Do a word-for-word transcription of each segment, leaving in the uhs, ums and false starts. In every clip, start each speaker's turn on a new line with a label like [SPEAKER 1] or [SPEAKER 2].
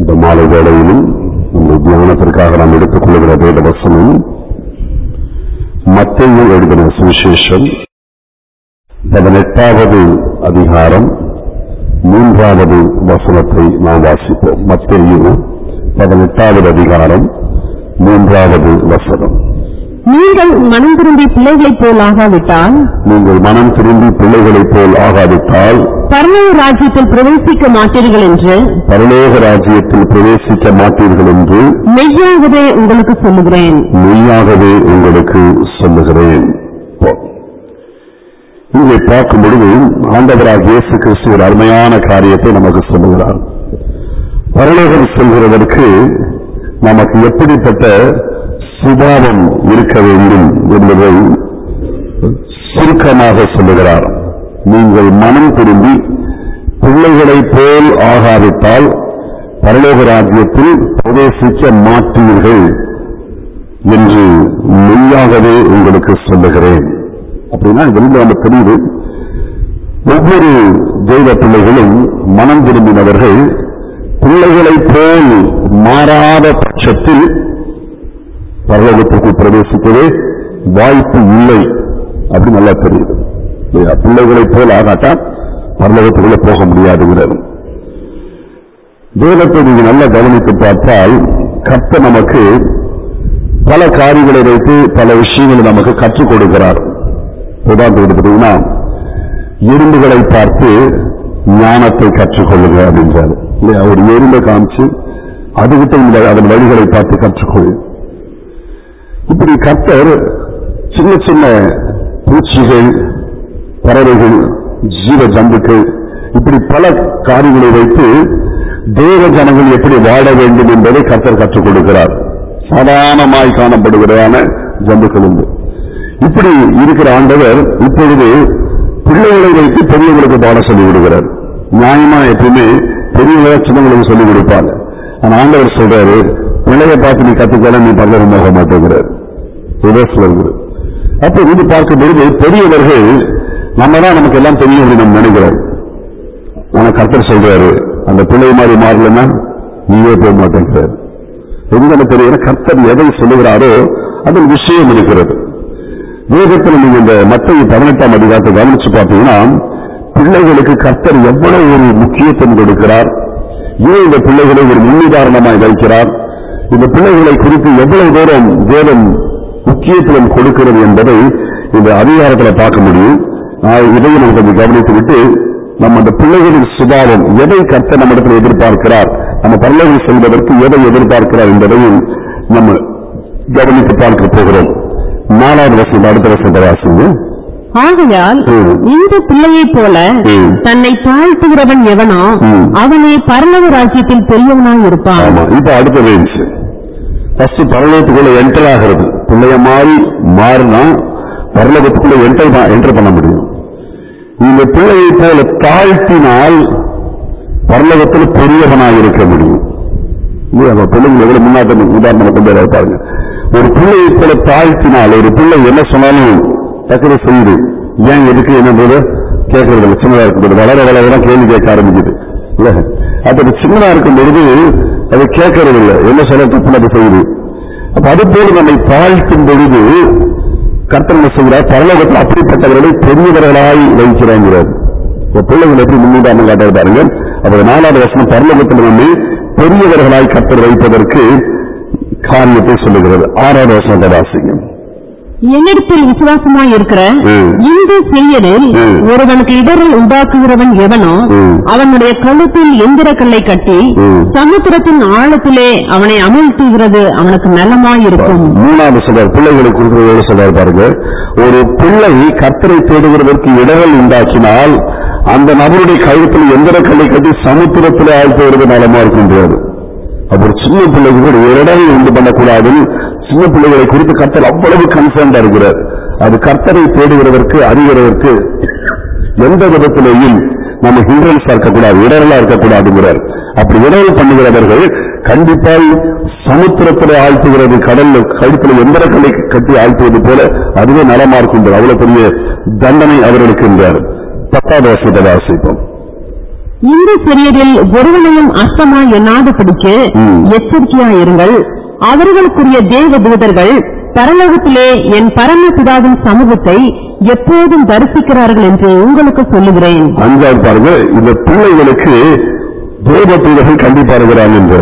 [SPEAKER 1] இந்த மாலை வேளையிலும் இந்த தியானத்திற்காக நாம் எடுத்துக் கொள்கிற வேத வசனம் மத்தேயு எழுதின சுவிசேஷம் பதினெட்டாவது அதிகாரம் மூன்றாவது வசனத்தை நாம் வாசிப்போம். மத்தேயு பதினெட்டாவது அதிகாரம் மூன்றாவது வசனம்.
[SPEAKER 2] நீங்கள் மனம் திரும்பி பிள்ளைகளைப் போல் ஆகாவிட்டால்
[SPEAKER 1] நீங்கள் மனம் திரும்பி பிள்ளைகளைப் போல் ஆகாவிட்டால்
[SPEAKER 2] பரலோக ராஜ்யத்தில் பிரவேசிக்க மாட்டீர்கள் என்று
[SPEAKER 1] பரலோக ராஜ்யத்தில் பிரவேசிக்க மாட்டீர்கள் என்று
[SPEAKER 2] மெய்யாகவே உங்களுக்கு சொல்லுகிறேன்
[SPEAKER 1] மெய்யாகவே உங்களுக்கு சொல்லுகிறேன். இங்கே பார்க்கும் பொழுது ஆண்டவராக இயேசு கிறிஸ்து ஒரு அருமையான காரியத்தை நமக்கு சொல்லுகிறார். பரலோகம் செல்கிறதற்கு நமக்கு எப்படிப்பட்ட சுபாவம் இருக்க வேண்டும் என்பதை சுருக்கமாக சொல்லுகிறார். நீங்கள் மனம் திரும்பி பிள்ளைகளைப் போல் ஆகாவிட்டால் பரலோக ராஜ்யத்தில் பிரவேசிக்க மாட்டீர்கள் என்று மெய்யாகவே உங்களுக்கு சொல்லுகிறேன். அப்படின்னா இதிலிருந்து நம்ம தெரியுது, ஒவ்வொரு தெய்வ பிள்ளைகளும் மனம் திரும்பினவர்கள் பிள்ளைகளைப் போல் மாறாத பட்சத்தில் பரலோகத்திற்கு பிரவேசிக்கவே வாய்ப்பு இல்லை. அப்படி நல்லா தெரியுது. பிள்ளைகளைப் போல் ஆகாட்டா பரலோகத்துக்குள்ள போக முடியாதுங்கிறது. வேதத்தை நீங்க நல்லா கவனித்து பார்த்தால் கர்த்தர் நமக்கு பல காரியங்களை வைத்து பல விஷயங்களை நமக்கு கற்றுக் கொடுக்கிறார். உதாரணத்துக்கு பார்த்தீங்கன்னா, எறும்புகளை பார்த்து ஞானத்தை கற்றுக்கொள்ளுங்க அப்படின்றாரு இல்லையா? ஒரு எறும்பை காமிச்சு அதுகிட்ட அதன் வழிகளை பார்த்து கற்றுக்கொள்ளு. இப்படி கர்த்தர் சின்ன சின்ன பூச்சிகள், பறவைகள், ஜீவ ஜந்துக்கள், இப்படி பல காரியங்களை வைத்து தேவ ஜனங்கள் எப்படி வாழ வேண்டும் என்பதை கர்த்தர் கற்றுக் கொடுக்கிறார். சாதாரணமாய் காணப்படுகிறதான ஜந்துக்கள் உண்டு. இப்படி இருக்கிற ஆண்டவர் இப்பொழுது பிள்ளைகளை வைத்து பெரியவர்களுக்கு பாடம் சொல்லிக் கொடுக்கிறார். நியாயமா எப்பவுமே பெரியவங்க சின்னங்களுக்கு சொல்லிக் கொடுப்பாங்க. ஆனா ஆண்டவர் சொல்றாரு, பிள்ளைய பார்த்து நீ கத்துக்கலாம், நீ பரலோகம் போக மாட்டேங்கிறார். அப்ப இது பார்க்கும் பொழுது பெரியவர்கள் நம்ம தான் நமக்கு எல்லாம் தெரியும் அப்படின்னு நம்ம நினைக்கிறோம். ஆனா கர்த்தர் சொல்றாரு, அந்த பிள்ளை மாதிரி மாறலன்னா நீயே போக மாட்டேங்கிறார். எங்க தெரியும் கர்த்தர் எதை சொல்லுகிறாரோ அதில் விஷயம் இருக்கிறது. வேதத்தில் நீங்க இந்த மத்தேயு பதினெட்டாம் அதிகாரத்தை கவனிச்சு பார்த்தீங்கன்னா, பிள்ளைகளுக்கு கர்த்தர் எவ்வளவு ஒரு முக்கியத்துவம் கொடுக்கிறார், ஏன் இந்த பிள்ளைகளை ஒரு முன்னுதாரணமாய் வைக்கிறார், இந்த பிள்ளைகளை குறித்து எவ்வளவு தூரம் வேதம் முக்கியத்துவம் கொடுக்கிறது என்பதை இந்த அதிகாரத்தில் பார்க்க முடியும். இதையும் நம்ம கொஞ்சம் கவனித்து விட்டு நம்ம அந்த பிள்ளைகளின் சுபாவம் எதை கர்த்தர் நம்மிடத்தில் எதிர்பார்க்கிறார், நம்ம பரலோகம் செல்வதற்கு எதை எதிர்பார்க்கிறார் என்பதையும் நம்ம கவனித்து பார்க்க போகிறோம். நாலாவது வருஷம் அடுத்த வருஷத்தை வாசிங்க.
[SPEAKER 2] ஆகையால் இந்த பிள்ளையைப் போல தன்னை தாழ்த்துகிறவன் எவனோ அவனே பரலோக ராஜ்யத்தில் பெரியவனாய் இருப்பான்.
[SPEAKER 1] இப்ப அடுத்த ரேஞ்ச் ஃபர்ஸ்ட் பரலோகத்துக்குள்ள என்டர் ஆகிறது. பிள்ளைய மாறி மாறினா பரலோகத்துக்குள்ள என்டர் என்டர் பண்ண முடியும். இந்த பிள்ளையை போல தாழ்த்தினால் பரலோகத்தில் பெரியவனாய் இருக்க முடியும். பிள்ளைங்க எவ்வளவு முன்னாட்டம் உதாரணம் கொண்டு வர பாருங்க. ஒரு பிள்ளையை போல தாழ்த்தினால் ஒரு பிள்ளை என்ன சொன்னாலும் டக்குனு செய்யுது. ஏன் எதுக்கு என்னன்றது கேட்கறது இல்லை. சின்னதா இருக்கும்போது வளர வளர கேள்வி கேட்க ஆரம்பிக்குது இல்ல. அப்ப சின்னதா இருக்கும் பொழுது அது கேட்கறது இல்லை, என்ன சொல்ல தப்பு அது செய்யுது. அப்ப அது போல நம்மை தாழ்த்தும் பொழுது கர்த்தர் என்ன செய்கிறார், பரலோகத்தில் அப்படிப்பட்டவர்களை பெரியவர்களாய் வைக்கிறாங்கிறார். பிள்ளைகள் எப்படி முன்னுதாரணம் காட்ட பாருங்க. அப்ப நாலாவது வசனம் பரலோகத்தில் நம்மை பெரியவர்களாய் கர்த்தர் வைப்பதற்கு காரியத்தை சொல்லுகிறது. ஆறாவது வசனத்தை வாசிங்க.
[SPEAKER 2] என்னிடத்தில் விசுவாசமாய் இருக்கிற இந்த செயலில் ஒருவனுக்கு இடரில் உண்டாக்குகிறவன் எவனோ அவனுடைய கழுத்தில் எந்திர கல்லை கட்டி சமுத்திரத்தின் ஆழத்திலே அவனை அமிழ்த்துகிறது அவனுக்கு நலமாயிருக்கும்.
[SPEAKER 1] மூணாவது சொல்றார், பிள்ளைகளுக்கு கொடுக்கிறத சொல்றாரு பாருங்க. ஒரு பிள்ளை கர்த்தரை தேடுகிறதற்கு இடர்கள் உண்டாக்கினால் அந்த நபருடைய கழுத்தில் எந்திர கல்லை கட்டி சமுத்திரத்திலே ஆழ்த்துகிறது நலமா இருக்கின்றது. அப்ப சின்ன பிள்ளைக்கு கூட இடரை உண்டு பண்ணக்கூடாது. சின்ன பிள்ளைகளை குறித்து கர்த்தர் அவ்வளவு கன்சர்ன்டா இருக்கிறார். அது கர்த்தரை தேடுகிறதற்கு அறிகிறதற்கு எந்த விதத்திலேயும் நம்ம ஹிண்ட்ரன்ஸா இருக்கக்கூடாது, இடரலா இருக்கக்கூடாதுங்கிறார். அப்படி இடரல் பண்ணுகிறவர்கள் கண்டிப்பால் சமுத்திரத்தில் ஆழ்த்துகிறது, கடல்ல கழுத்தில் எந்திர கல்லை கட்டி ஆழ்த்துவது போல அதுவே நலமா இருக்கின்றது. அவ்வளவு பெரிய தண்டனை அவர்களுக்கு என்றார். பத்தாவது வருஷத்தை வாசிப்போம்.
[SPEAKER 2] இந்த சிறியரில் ஒருவனையும் அர்த்தமா எண்ணாதபடிக்கு எச்சரிக்கையாயிருங்கள். அவர்களுக்குரிய தேவ தூதர்கள் பரலோகத்திலே என் பரமபிதாவின் சமூகத்தை எப்போதும் தரிசிக்கிறார்கள் என்று உங்களுக்கு சொல்லுகிறேன்.
[SPEAKER 1] அஞ்சாவது பாருங்க, இந்த பிள்ளைகளுக்கு தேவ தூதர்கள் கண்டிப்பார்கள் என்று.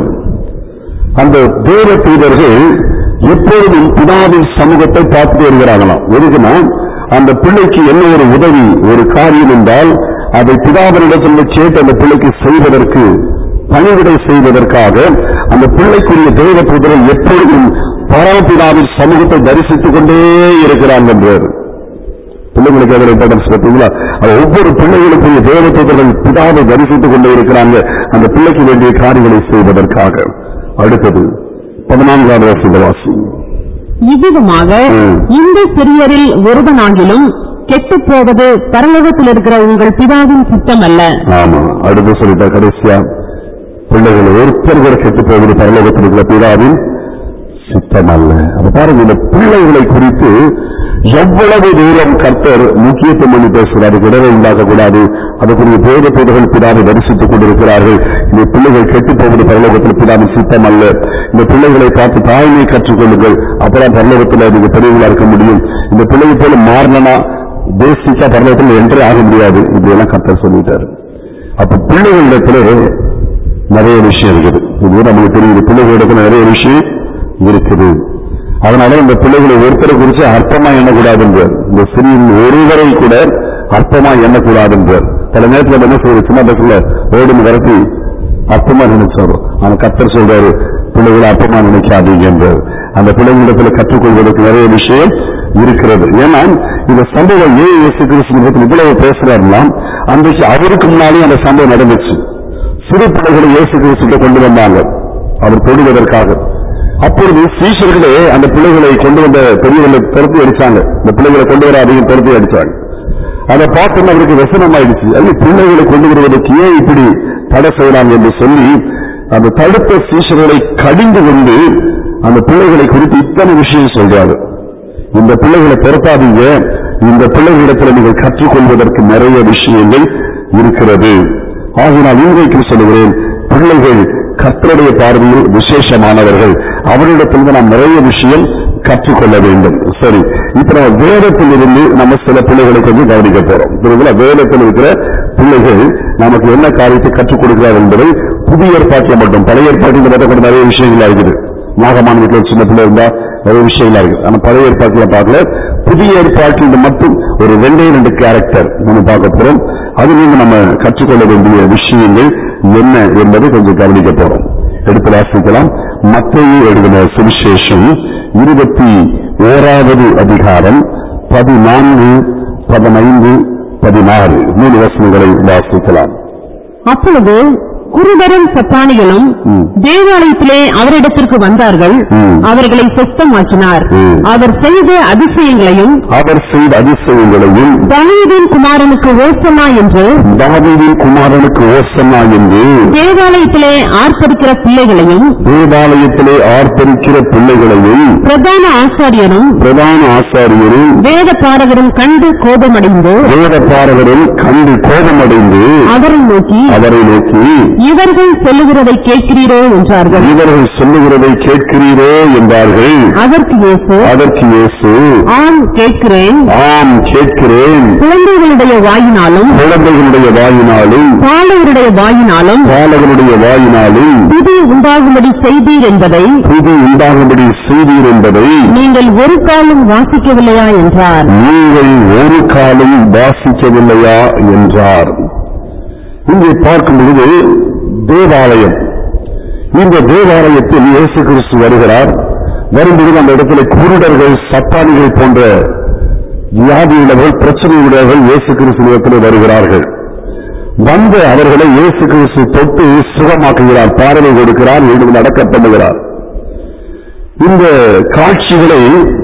[SPEAKER 1] அந்த தேவ தூதர்கள் எப்பொழுதும் பிதாவின் சமூகத்தை பார்த்து வருகிறார்களாம். எதுக்குன்னா அந்த பிள்ளைக்கு என்ன ஒரு உதவி, ஒரு காரியம் என்றால் அதை பிதாவினிடத்தில் கேட்டு அந்த பிள்ளைக்கு செய்வதற்கு, பணிவிடை செய்வதற்காக அந்த பிள்ளைக்குரிய தேவ தூதர்கள் எப்பொழுதும் பரமபிதாவின் சமூகத்தை தரிசித்துக் கொண்டே இருக்கிறாங்க என்றார். பிள்ளைகளுக்கு எவ்வளவு இம்பார்ட்டன்ஸ் பார்த்தீங்களா? ஒவ்வொரு பிள்ளைகளுக்குரிய தேவ தூதர்கள் பிதாவை தரிசித்துக் கொண்டே இருக்கிறாங்க அந்த பிள்ளைக்கு வேண்டிய காரியங்களை செய்வதற்காக. அடுத்தது பதினான்காவது வசனத்தை வாசி.
[SPEAKER 2] இவ்விதமாக இந்த சிறியரில் ஒருவனாகிலும் கெட்டுப் போவது பரலோகத்தில் இருக்கிற உங்கள் பிதாவின் சித்தம் அல்ல.
[SPEAKER 1] ஆமா, அடுத்து சொல்லிட்ட கடைசியா, பிள்ளைகள் ஒருத்தர் கூட கெட்டுப் போவது பரலோகத்தில் இருக்கிற பிதாவின் சித்தம் அல்ல. அப்ப பாருங்க, இந்த பிள்ளைகளை குறித்து எவ்வளவு தூரம் கர்த்தர் முக்கியத்துவம் பண்ணி பேசுகிறார். இடரை உண்டாக்கக்கூடாது, அதுக்குரிய தேவ தூதர்கள் பிதாவை தரிசித்துக் கொண்டிருக்கிறார்கள். இந்த பிள்ளைகள் கெட்டுப் போவது பரலோகத்தில் பிதாவின் சித்தம் அல்ல. இந்த பிள்ளைகளை பார்த்து தாய்மை கற்றுக்கொள்ளுங்கள், அப்பதான் பரலோகத்தில் நீங்க பெரியவங்களா இருக்க முடியும். இந்த பிள்ளையை போல மாறினா பேசிக்கா பரலோகத்தில் என்றே ஆக முடியாது. இப்படியெல்லாம் கர்த்தர் சொல்லிட்டாரு. அப்ப பிள்ளைகளிடத்துல நிறைய விஷயம் இருக்குது. இது நமக்கு தெரியுது, பிள்ளைகளிடத்துல நிறைய விஷயம் இருக்குது. அதனால இந்த பிள்ளைகளை ஒருத்தரை குறித்து அர்த்தமா எண்ணக்கூடாது என்றார். இந்த சிறிய ஒருவரை கூட அர்த்தமா எண்ணக்கூடாது என்றார். சில நேரத்தில் என்ன சொல்ற, சின்ன பசங்கள ஓடுன்னு வரட்டி அர்த்தமா நினைச்சாரு. ஆனா கர்த்தர் சொல்றாரு, பிள்ளைகளை அர்த்தமா நினைக்காதீங்க என்றார். அந்த பிள்ளைகளிடத்துல கற்றுக்கொள்வதற்கு நிறைய விஷயம் இருக்கிறது. ஏன்னா இந்த சம்பவம் ஏன் இயேசு கிறிஸ்து இவ்வளவு பேசுறாருலாம், அன்றைக்கு அவருக்கு முன்னாலே அந்த சம்பவம் நடந்துச்சு. சிறு பிள்ளைகளை இயேசு கிறிஸ்து கொண்டு வந்தாங்க அவர் தொடுவதற்காக. அப்பொழுது சீஷர்களே அந்த பிள்ளைகளை கொண்டு வந்த பெரியவர்களை துரத்தி அடிச்சாங்க. இந்த பிள்ளைகளை கொண்டு வர அதிகம் துரத்தி அடிச்சாங்க. அதை பார்த்து அவருக்கு வசனம் ஆயிடுச்சு. அது பிள்ளைகளை கொண்டு வருவதற்கு ஏன் இப்படி தடை செய்யலாம் என்று சொல்லி அந்த தடுத்த சீஷர்களை கடிந்து கொண்டு அந்த பிள்ளைகளை குறித்து இத்தனை விஷயம் சொல்றாரு. இந்த பிள்ளைகளை துரத்தாதீங்க, இந்த பிள்ளைகளிடத்தில் நீங்கள் கற்றுக்கொள்வதற்கு நிறைய விஷயங்கள் இருக்கிறது. ஆகினால் இன்றைக்கு சொல்லுகிறேன், பிள்ளைகள் கர்த்தருடைய பார்வையில் விசேஷமானவர்கள். அவரிடத்திலிருந்து நாம் நிறைய விஷயம் கற்றுக்கொள்ள வேண்டும். சரி, இப்ப நம்ம வேதத்தில் இருந்து நம்ம சில பிள்ளைகளை கொஞ்சம் கவனிக்க போறோம். புரியுதுங்களா? வேதத்தில் இருக்கிற பிள்ளைகள் நமக்கு என்ன காரியத்தை கற்றுக் கொடுக்கிறார் என்பதை புதிய ஏற்பாட்டில் மட்டும், பழைய ஏற்பாட்டில் கூட நிறைய விஷயங்களா இருக்குது. நாகமான வீட்டில் சின்ன பிள்ளை இருந்தா நிறைய விஷயங்களா இருக்கு. ஆனா பழைய ஏற்பாட்டில் பார்க்கல, புதிய ஏற்பாட்டில் மட்டும் ஒரு ரெண்டே ரெண்டு கேரக்டர் நம்ம பார்க்க போறோம். அதிலிருந்து நம்ம கற்றுக்கொள்ள வேண்டிய விஷயங்கள் என்ன என்பதை கொஞ்சம் கவனிக்க போறோம். எடுத்து வாசிக்கலாம். மத்தேயு எழுதின சுவிசேஷம் இருபத்தி ஓராவது அதிகாரம் பதினான்கு, பதினைந்து, பதினாறு மூணு வசனங்களை வாசிக்கலாம்.
[SPEAKER 2] அப்பொழுது குருடரும் சப்பானிகளும் தேவாலயத்திலே அவரிடத்திற்கு வந்தார்கள். அவர்களை சுத்தமாக்கினார். அவர் செய்த அதிசயங்களையும்
[SPEAKER 1] அவர் செய்த அதிசயங்களையும்
[SPEAKER 2] தாவீதின் குமாரனுக்கு ஓசன்னா என்று
[SPEAKER 1] தாவீதின் குமாரனுக்கு ஓசன்னா என்று
[SPEAKER 2] தேவாலயத்திலே ஆர்ப்பரிக்கிற பிள்ளைகளையும்
[SPEAKER 1] தேவாலயத்திலே ஆர்ப்பரிக்கிற பிள்ளைகளையும்
[SPEAKER 2] பிரதான ஆசாரியரும்
[SPEAKER 1] பிரதான ஆசாரியரும்
[SPEAKER 2] வேத பாரகரும் கண்டு கோபமடைந்து
[SPEAKER 1] வேத பாரகரும் கண்டு கோபமடைந்து அவரை நோக்கி அவரை நோக்கி
[SPEAKER 2] இவர்கள் சொல்லுகிறதை கேட்கிறீரோ என்றார்கள்.
[SPEAKER 1] இவர்கள் சொல்லுகிறதை கேட்கிறீரோ என்றார்கள்.
[SPEAKER 2] அதற்கு இயேசு
[SPEAKER 1] அதற்கு இயேசு
[SPEAKER 2] ஆம் கேட்கிறேன்,
[SPEAKER 1] ஆம் கேட்கிறேன்.
[SPEAKER 2] குழந்தைகளுடைய வாயினாலும்
[SPEAKER 1] குழந்தைகளுடைய வாயினாலும்
[SPEAKER 2] பாலகருடைய வாயினாலும்
[SPEAKER 1] பாலகருடைய வாயினாலும்
[SPEAKER 2] புதி உண்டாகும்படி செய்தீர் என்பதை
[SPEAKER 1] புதி உண்டாகும்படி செய்தீர் என்பதை
[SPEAKER 2] நீங்கள் ஒரு காலம் வாசிக்கவில்லையா என்றார்.
[SPEAKER 1] நீங்கள் ஒரு காலம் வாசிக்கவில்லையா என்றார். இங்கே பார்க்கும் பொழுது தேவாலயம், இந்த தேவாலயத்தில் இயேசு கிறிஸ்து வருகிறார். வரும்பொழுது அந்த இடத்துல குருடர்கள் சப்பானிகள் போன்ற வியாதியுள்ளவர்கள் பிரச்சனையுள்ளவர்கள் இயேசு கிறிஸ்துவிடத்தில் வருகிறார்கள். வந்த அவர்களை இயேசு கிறிஸ்து தொட்டு சுகமாக்குகிறார், பார்வை கொடுக்கிறார், எழுந்து நடக்க பண்ணுகிறார். இந்த காட்சிகளை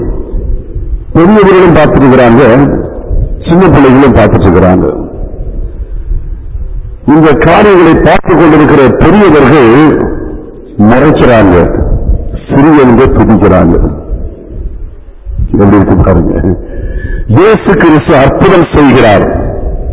[SPEAKER 1] பெரியவர்களும் பார்த்திருக்கிறாங்க, சின்ன பிள்ளைகளும் பார்த்துட்டு இருக்கிறாங்க. இந்த காரியங்களை பார்த்துக் கொண்டிருக்கிற பெரியவர்கள் மறைக்கிறாங்க, சிறியவங்க துதிக்கிறாங்க. எப்படி இருக்கு பாருங்க. இயேசு கிறிஸ்து அற்புதம் செய்கிறார்,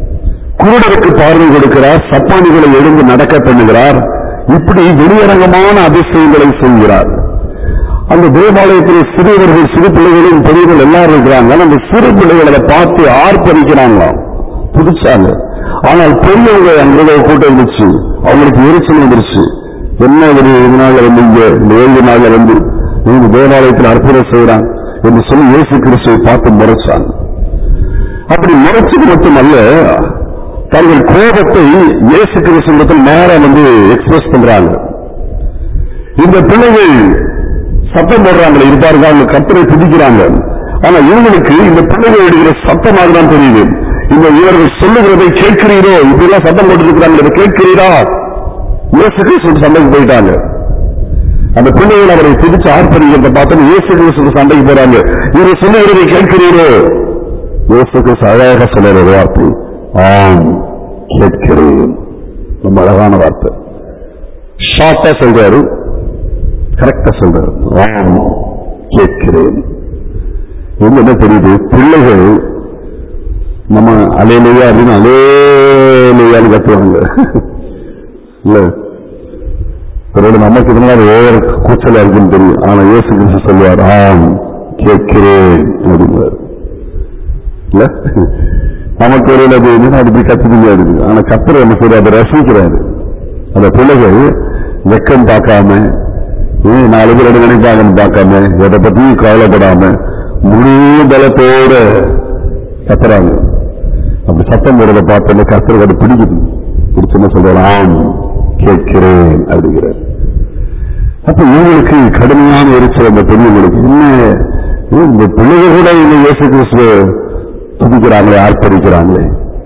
[SPEAKER 1] குருடருக்கு பார்வை கொடுக்கிறார், சப்பானிகளை எழுந்து நடக்க பண்ணுகிறார், இப்படி வெளியரங்கமான அதிசயங்களை செய்கிறார். அந்த தேவாலயத்தில் சிறுவர்கள், சிறு பிள்ளைகளும் பெரியவர்கள் எல்லாரும் இருக்கிறாங்க. அந்த சிறு பிள்ளைகளை அதை பார்த்து ஆர்ப்பரிக்கிறாங்களாம், புதிச்சாங்க. ஆனால் பெரியவங்க அங்கே கூட்டம் இருந்துச்சு, அவங்களுக்கு எரிச்சல் வந்துருச்சு. என்ன ஒரு நாள்ல வந்து இங்க இந்த ஏழு நாள்ல வந்து இந்த தேவாலயத்தில் அற்புதம் செய்யறான் என்று சொல்லி இயேசு கிறிஸ்துவை பார்த்து முறைச்சாங்க. அப்படி முறைச்சது மட்டுமல்ல, தங்கள் கோபத்தை இயேசு கிறிஸ்துவிடத்தில் நேரம் வந்து எக்ஸ்பிரஸ் பண்றாங்க. இந்த பிள்ளைகள் சத்தம் போடுறாங்களே இருப்பாருங்க, அவங்க கர்த்தரை துதிக்கிறாங்க. ஆனா இவங்களுக்கு இந்த பிள்ளைகள் எடுக்கிற சத்தமாக தான் தெரியுது. இந்த இவர்கள் சொல்லுகிறதை கேட்கிறீரோ, இப்படி எல்லாம் சத்தம் போட்டு இருக்கிறாங்க, இதை கேட்கிறீரா? இயேசு கிறிஸ்து சண்டைக்கு போயிட்டாங்க. அந்த பிள்ளைகள் அவரை துதிச்சு ஆர்ப்பரிக்கிறத பார்த்து இயேசு கிறிஸ்து சண்டைக்கு போறாங்க. இவர் சொல்லுகிறதை கேட்கிறீரோ? இயேசு கிறிஸ்து அழகாக சொல்லுற வார்த்தை, ஆம் கேட்கிறேன். ரொம்ப அழகான வார்த்தை, ஷார்ட்டா சொல்றாரு, கரெக்டா சொல்றாரு, ஆம் கேட்கிறேன். என்ன தெரியுது, பிள்ளைகள் நம்ம அலையிலையா அப்படின்னு அலையிலையான்னு கத்துவாங்க இல்ல, நமக்கு இதனால ஓவர் கூச்சலா இருக்குன்னு தெரியும். ஆனா இயேசு கிறிஸ்து சொல்லுவார், ஆம் கேட்கிறேன் அப்படிங்கிறார். இல்ல நமக்கு ஒரு அப்படி கத்து முடியாது. ஆனா கத்துற என்ன சொல்லி அதை ரசிக்கிறாரு. அந்த பிள்ளைகள் வெக்கம் பார்க்காம, நாலு பேர் எது நினைப்பாங்கன்னு பார்க்காம, எதை பத்தியும் கவலைப்படாம முழு பலத்தோட கத்துறாங்க. அப்படி சத்தம் போடுறத பார்த்து கத்துறது அது பிடிக்குது. பிடிச்சுன்னு சொல்றாரு, ஆம் கேட்கிறேன் அப்படிங்கிறார். அப்ப இவங்களுக்கு கடுமையான எரிச்சல். அந்த பெரியவங்களுக்கு என்ன, இந்த பிள்ளைகள் கூட இந்த இயேசு கிறிஸ்து துதிக்கிறாங்களே, ஆர்ப்பரிக்கிறாங்களே.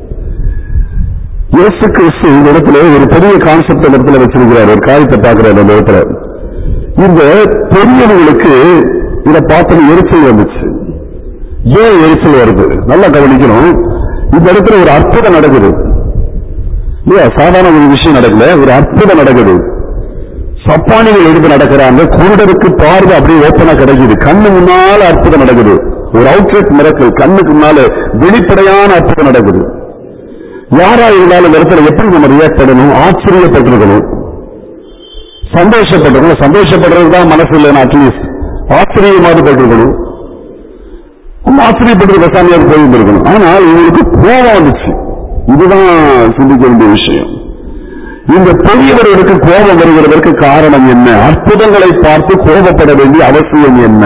[SPEAKER 1] இயேசு கிறிஸ்து இந்த இடத்துல ஒரு பெரிய கான்செப்ட் இந்த இடத்துல வச்சிருக்கிறார். ஒரு காரியத்தை பார்க்கிறார் அந்த இடத்துல. இந்த பெரியவங்களுக்கு இதை பார்த்து எரிச்சல் வந்துச்சு. ஏன் எரிச்சல் வருது நல்லா கவனிக்கணும். இந்த இடத்துல ஒரு அற்புதம் நடக்குது இல்லையா? சாதாரண ஒரு விஷயம் நடக்கல, ஒரு அற்புதம் நடக்குது. சப்பானிகள் எடுத்து நடக்கிறாங்க, குருடருக்கு பார்வை அப்படியே ஓப்பனா கிடைக்குது. கண்ணு முன்னால அற்புதம் நடக்குது. ஒரு அவுட்லெட் மிரக்கல், கண்ணுக்கு முன்னால வெளிப்படையான அற்புதம் நடக்குது. யாரா இருந்தாலும் இந்த இடத்துல எப்படி நம்ம ரியாக்ட் பண்ணணும்? ஆச்சரியப்பட்டிருக்கணும், சந்தோஷப்பட்டிருக்கணும். சந்தோஷப்படுறதுதான் மனசு இல்லைன்னா அட்லீஸ்ட் ஆச்சரியமாவது பட்டிருக்கணும். ஆச்சரியப்பட்டு பசாமியாக போயிருந்திருக்கணும். ஆனால் இவங்களுக்கு கோபம் வந்துச்சு. இதுதான் சிந்திக்க வேண்டிய விஷயம். இந்த பெரியவர்களுக்கு கோபம் வருகிறதற்கு காரணம் என்ன? அற்புதங்களை பார்த்து கோபப்பட வேண்டிய அவசியம் என்ன?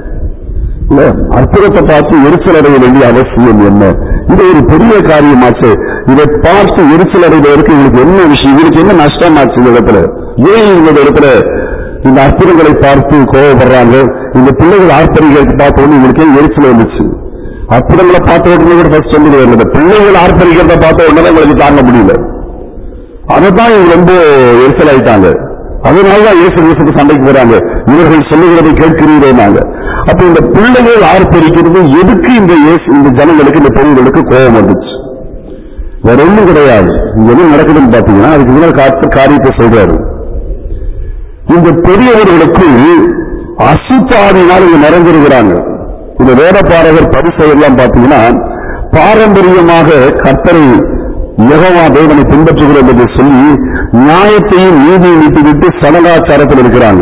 [SPEAKER 1] அற்புதத்தை பார்த்து எரிச்சல் அடைய வேண்டிய அவசியம் என்ன? இது ஒரு பெரிய காரியமாச்சு. இதை பார்த்து எரிச்சல் அடைவதற்கு இவங்களுக்கு என்ன விஷயம், இவருக்கு என்ன நஷ்டமாச்சு இந்த இடத்துல? ஏன் இந்த இடத்துல இந்த அற்புதங்களை பார்த்து கோபப்படுறாங்க? இந்த பிள்ளைகள் ஆர்ப்பரிக்கிறதுக்கு பார்த்த உடனே இவங்களுக்கு எரிச்சல் வந்துச்சு. அற்புதங்களை பார்த்த உடனே கூட ஃபர்ஸ்ட் சொல்லுங்க, இந்த பிள்ளைகள் ஆர்ப்பரிக்கிறத பார்த்த உடனே உங்களுக்கு தாங்க முடியல. அதைத்தான் இவங்க ரொம்ப எரிச்சல் ஆயிட்டாங்க. அதனாலதான் இயேசு கிறிஸ்துக்கு சண்டைக்கு போறாங்க. இவர்கள் சொல்லுகிறதை கேட்கிறீர்கள். அப்ப இந்த பிள்ளைகள் ஆர்ப்பரிக்கிறது எதுக்கு? இந்த இந்த ஜனங்களுக்கு, இந்த பெண்களுக்கு கோபம் வந்துச்சு. வேற ஒண்ணும் கிடையாது. இங்க என்ன நடக்குதுன்னு பாத்தீங்கன்னா, அதுக்கு முன்னாடி காரியத்தை சொல்றாரு. இந்த பெரியவர்களுக்கு அசுத்தாவினால் இங்க நிறைஞ்சிருக்கிறாங்க. இந்த வேதபாரகர் பரிசெயெல்லாம் பாத்தீங்கன்னா, பாரம்பரியமாக கர்த்தரை யெகோவா தேவனை பின்பற்றுகிறோம் என்று சொல்லி நியாயத்தையும் நீதியை விட்டுவிட்டு சடங்காச்சாரத்தில் இருக்கிறாங்க.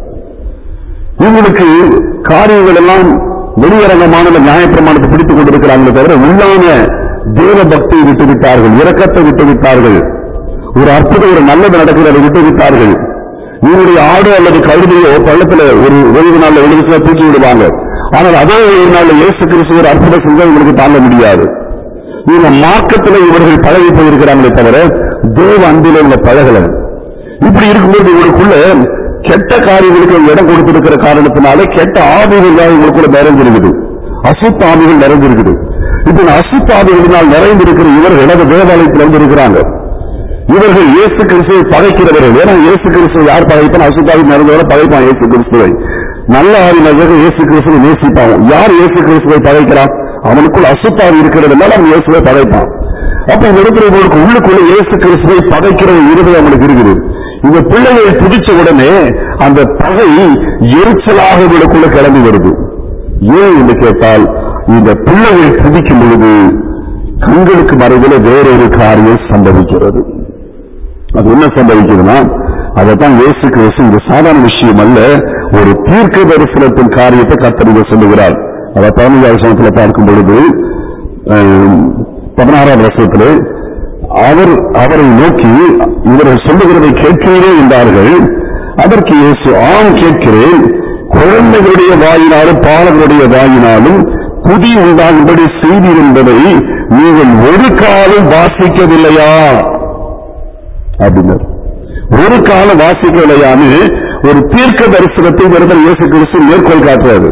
[SPEAKER 1] இவங்களுக்கு காரியங்கள் எல்லாம் வெளியரங்கமான நியாயப்பிரமாணத்தை பிடித்துக் கொண்டிருக்கிறாங்களே தவிர உள்ளான தேவ பக்தியை விட்டுவிட்டார்கள், இரக்கத்தை விட்டுவிட்டார்கள். ஒரு அற்புதம், ஒரு நல்லது நடக்கிறதை விட்டுவிட்டார்கள். இவருடைய ஆடு அல்லது கழுதையோ பள்ளத்துல ஒரு ஓய்வு நாள்ல எழுதிச்சா தூக்கி விடுவாங்க. ஆனால் அதே ஒரு நாள் இயேசு கிறிஸ்து ஒரு அற்புதம் செஞ்சா இவங்களுக்கு தாங்க முடியாது. இவங்க மார்க்கத்தில் இவர்கள் பழகி போயிருக்கிறாங்களே தவிர தேவ அன்பில் உள்ள பழகல. இப்படி இருக்கும்போது இவங்களுக்குள்ள கெட்ட காரியங்களுக்கு இடம் கொடுத்திருக்கிற காரணத்தினாலே கெட்ட ஆவிகள் இவங்களுக்குள்ள நிறைந்திருக்குது, அசுத்த ஆவிகள் நிறைந்திருக்குது. இப்ப அசுத்த ஆவிகளினால் நிறைந்திருக்கிற இவர்கள் எனது தேவாலயத்தில் வந்திருக்கிறாங்க. இவர்கள் இயேசு கிறிஸ்துவை பகைக்கிறவர்கள். ஏன்னா இயேசு கிறிஸ்துவை யார் பகைப்பான்? அசுத்தாவி நிறைந்தவரை பகைப்பான் இயேசு கிறிஸ்துவை. நல்ல ஆவியாக இயேசு கிறிஸ்துவை நேசிப்பாங்க. யார் இயேசு கிறிஸ்துவை பகைக்கிறான்? அவனுக்குள் அசுத்தாவி இருக்கிறதுனால அவன் இயேசுவை பகைப்பான். அப்ப இந்த இருக்கிறவங்களுக்கு உள்ளுக்குள்ள இயேசு கிறிஸ்துவை பகைக்கிற இருதயம் அவனுக்கு இருக்குது. இந்த பிள்ளைகளை துதிச்ச உடனே அந்த பகை எரிச்சலாக இவங்களுக்குள்ள கிளம்பி வருது. ஏன் என்று கேட்டால், இந்த பிள்ளைகளை துதிக்கும் பொழுது கண்களுக்கு மறைவில் வேறொரு காரியம் சம்பவிக்கிறது. அது என்ன சம்பவிக்குதுன்னா, அதைத்தான் இயேசு கிறிஸ்து இது சாதாரண விஷயம் அல்ல, ஒரு தீர்க்க தரிசனத்தின் காரியத்தை கர்த்தர் சொல்லுகிறார். அதை பதினஞ்சாவது வசனத்தில் பார்க்கும் பொழுது பதினாறாவது வசனத்திலே அவர் அவரை நோக்கி இவர்கள் சொல்லுகிறதை கேட்கிறீரே என்றார்கள். அதற்கு இயேசு, ஆம் கேட்கிறேன். குழந்தைகளுடைய வாயினாலும் பாலகருடைய வாயினாலும் புதி உண்டாகும்படி செய்தீர் என்பதை நீங்கள் ஒரு காலம் வாசிக்கவில்லையா அப்படின்னார். ஒரு காலம் வாசிக்கவில்லையான்னு ஒரு தீர்க்க தரிசனத்தை வருதல் இயேசு கிறிஸ்து மேற்கோள் காட்டுறாரு.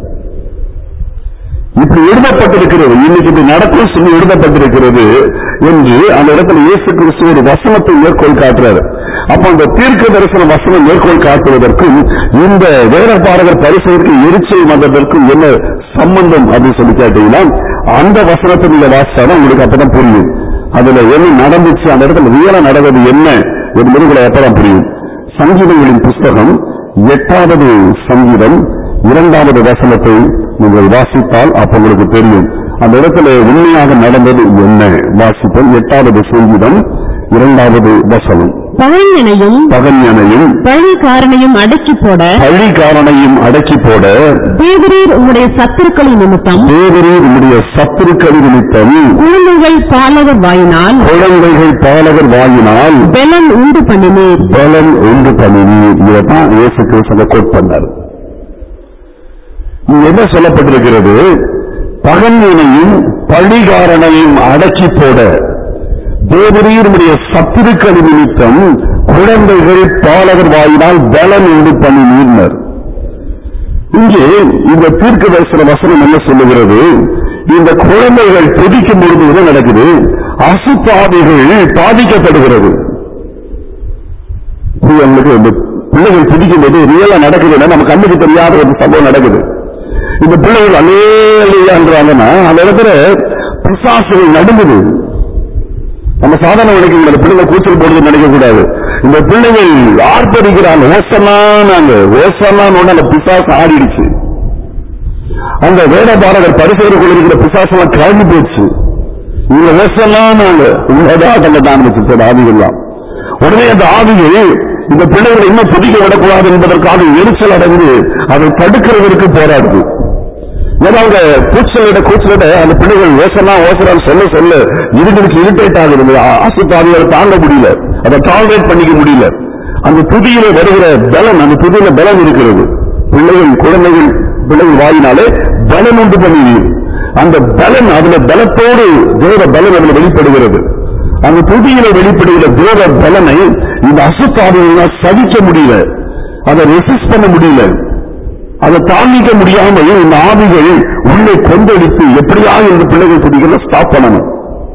[SPEAKER 1] இப்படி எழுதப்பட்டிருக்கிறது, இன்னைக்கு இப்படி நடக்கும் சொல்லி எழுதப்பட்டிருக்கிறது என்று அந்த இடத்துல இயேசு கிறிஸ்து ஒரு வசனத்தை மேற்கோள் காட்டுறாரு. அப்ப அந்த தீர்க்க தரிசன வசனம் மேற்கோள் காட்டுவதற்கும் இந்த வேதபாரகர் பரிசெயருக்கு எரிச்சல் வந்ததற்கும் என்ன சம்பந்தம் அப்படின்னு சொல்லி கேட்டீங்கன்னா, அந்த வசனத்தை நீங்க வாசிச்சாதான் உங்களுக்கு அப்பதான் புரியும் அதுல என்ன நடந்துச்சு, அந்த இடத்துல ரியலா நடந்தது என்ன என்பது உங்களுக்கு அப்பதான் புரியும். சங்கீதங்களின் புஸ்தகம் எட்டாவது சங்கீதம் இரண்டாவது வசனத்தை நீங்கள் வாசித்தால் அப்ப உங்களுக்கு தெரியும் அந்த இடத்துல உண்மையாக நடந்தது என்ன. வாசிப்போம். எட்டாவது சங்கீதம் இரண்டாவது வசனம்.
[SPEAKER 2] பகைஞனையும்
[SPEAKER 1] பகைஞனையும்
[SPEAKER 2] பழிகாரனையும் அடக்கி போட
[SPEAKER 1] பழிகாரனையும் அடக்கி போட
[SPEAKER 2] தேவரீர் உம்முடைய சத்துருக்களின் நிமித்தம்
[SPEAKER 1] தேவரீர் உம்முடைய சத்துருக்களின் நிமித்தம்
[SPEAKER 2] குழந்தைகள் பாலகர் வாயினால்
[SPEAKER 1] குழந்தைகள் பாலகர் வாயினால்
[SPEAKER 2] பலன் உண்டு பண்ணினீர்
[SPEAKER 1] பலன் உண்டு பண்ணினீர். இதைத்தான் இயேசு கிறிஸ்து கோட் பண்ணார். இங்க என்ன சொல்லப்பட்டிருக்கிறது? பகைஞனையும் பழிகாரனையும் அடக்கி போட தேவரீருடைய சத்துருக்கள் நிமித்தம் குழந்தைகள் பாலகர் வாயினால் பலன் உண்டு பண்ணினீர். இங்கே இந்த தீர்க்க தரிசன வசனம் என்ன சொல்லுகிறது? இந்த குழந்தைகள் துதிக்கும் பொழுது என்ன நடக்குது? அசுத்தாவிகள் பாதிக்கப்படுகிறது. இந்த பிள்ளைகள் துதிக்கும் போது ரியலா நடக்குதுன்னா நம்ம கண்ணுக்கு தெரியாத ஒரு சம்பவம் நடக்குது. இந்த பிள்ளைகள் அல்லேலூயான்றாங்கன்னா அந்த இடத்துல பிசாசுகள் நடுங்குது. நம்ம சாதாரண நினைக்க இந்த பிள்ளைகள் கூச்சல் போடுறது நினைக்க கூடாது. இந்த பிள்ளைகள் ஆர்ப்பரிக்கிறாங்க, ஓசனாங்க ஓசனான்னு அந்த பிசாசு ஆடிடுச்சு. அந்த வேதபாரகர் பரிசேருக்குள் இருக்கிற பிசாசெல்லாம் கிளம்பி போச்சு. இவங்க ஓசனாங்க உள்ளதாக ஆரம்பிச்சு ஆவிகள்லாம். உடனே அந்த ஆவிகள் இந்த பிள்ளைகளை இன்னும் துதிக்க விடக்கூடாது என்பதற்காக எரிச்சல் அடைந்து அதை தடுக்கிறதற்கு போராடுது. ஏன்னா அவங்க கூச்சலிட கூச்சலிட அந்த பிள்ளைகள் ஓசனா ஓசனான்னு சொல்ல சொல்ல இதுங்களுக்கு இரிட்டேட் ஆகுது. அசுத்தாவிகளை தாங்க முடியல, அதை டாலரேட் பண்ணிக்க முடியல. அந்த துதியில வருகிற பலன், அந்த துதியில பலன் இருக்கிறது. பிள்ளைகள் குழந்தைகள் பிள்ளைகள் வாயினாலே பலன் உண்டு பண்ணி அந்த பலன் அதுல பலத்தோடு தேவ பலன் அதுல வெளிப்படுகிறது. அந்த துதியில வெளிப்படுகிற தேவ பலனை இந்த அசுத்தாவிகளால் சகிக்க முடியல, அதை ரெசிஸ்ட் பண்ண முடியல, அதை தாங்கிக்க முடியாமல் இந்த ஆவிகள் உள்ளே கொந்தளித்து எப்படியா இந்த பிள்ளைகள் துதிகளை ஸ்டாப் பண்ணணும்.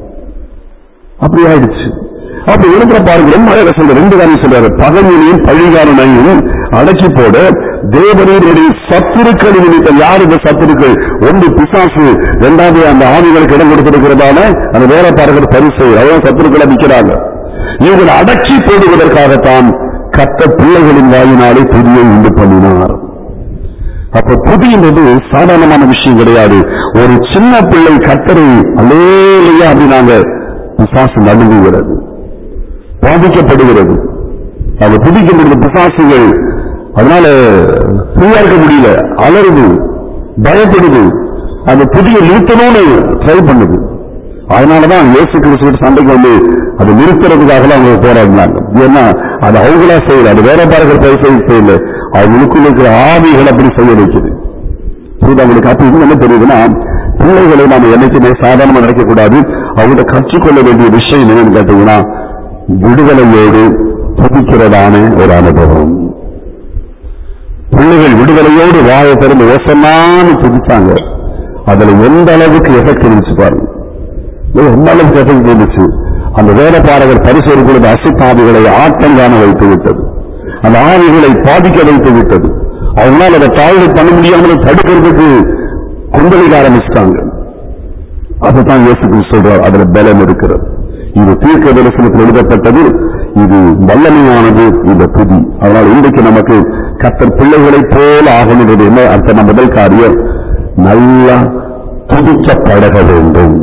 [SPEAKER 1] அப்படி ஆயிடுச்சு. அப்ப இருக்கிற பாருங்க மழை சொல்ற ரெண்டு காரணம் சொல்றாரு. பகைஞனையும் பழிகாரனையும் அடக்கி போட தேவரீருடைய சத்துருக்கள் நிமித்தம். யார் இந்த சத்துருக்கள்? ஒன்று பிசாசு, இரண்டாவது அந்த ஆவிகளுக்கு இடம் கொடுத்திருக்கிறதான அந்த வேலைப்பாடுகள் பரிசு, அதான் சத்துருக்களை நிற்கிறாங்க. இவங்களை அடக்கி போடுவதற்காகத்தான் கர்த்த பிள்ளைகளின் வாயினாலே துதியை உண்டு பண்ணினார். அப்ப துதி என்பது சாதாரணமான விஷயம் கிடையாது. ஒரு சின்ன பிள்ளை கர்த்தரை அல்லேலூயா அப்படின்னாங்க, பிசாசு நடுங்குகிறது, பாதிக்கப்படுகிறது. அது துதிக்கும் பொழுது பிசாசுகள் அதனால ஃப்ரீயா இருக்க முடியல, அலறுது, பயப்படுது, அந்த புதிய நிறுத்தணும்னு ட்ரை பண்ணுது. அதனாலதான் இயேசு கிறிஸ்து சண்டைக்கு வந்து அதை நிறுத்துறதுக்காக அவங்க போராடினாங்க. ஏன்னா அது அவங்களா செய்யல, அது வேற பாரகர் பரிசை செய்யல, அவங்களுக்குள்ள இருக்கிற ஆவிகள் அப்படி செய்ய வைக்குது. அவங்களுக்கு அப்படி என்ன தெரியுதுன்னா, பிள்ளைகளை நாம என்னைக்குமே சாதாரணமா நினைக்கக்கூடாது. அவங்க கற்றுக்கொள்ள வேண்டிய விஷயம் என்னன்னு கேட்டீங்கன்னா, விடுதலையோடு துதிக்கிறதான ஒரு அனுபவம். பிள்ளைகள் விடுதலையோடு வாயை திறந்து ஓசனான்னு துதிச்சாங்க. அதுல எந்த அளவுக்கு எஃபெக்ட் இருந்துச்சு பாருங்க, எந்த அளவுக்கு எஃபெக்ட் இருந்துச்சு. அந்த வேத பாரகர் பரிசோறுக்குள்ள அசுத்தாவிகளை ஆட்டம் காண வைத்து விட்டது, அந்த ஆவிகளை பாதிக்க வைத்து விட்டது. அவங்களால் அதை தாழ்வு பண்ண முடியாமல் தடுக்கிறதுக்கு கொந்தளிக்க ஆரம்பிச்சிட்டாங்க. அதுதான் இயேசு கிறிஸ்து சொல்றார், அதுல பலம் இருக்கிறது. இது தீர்க்க தரிசனத்தில் எழுதப்பட்டது, இது வல்லமையானது, இந்த துதி. அதனால் இன்றைக்கு நமக்கு கர்த்தர் பிள்ளைகளை போல ஆகணுன்றது என்ன அர்த்தம்? முதல் காரியம், நல்லா துதிக்கப்பட வேண்டும்.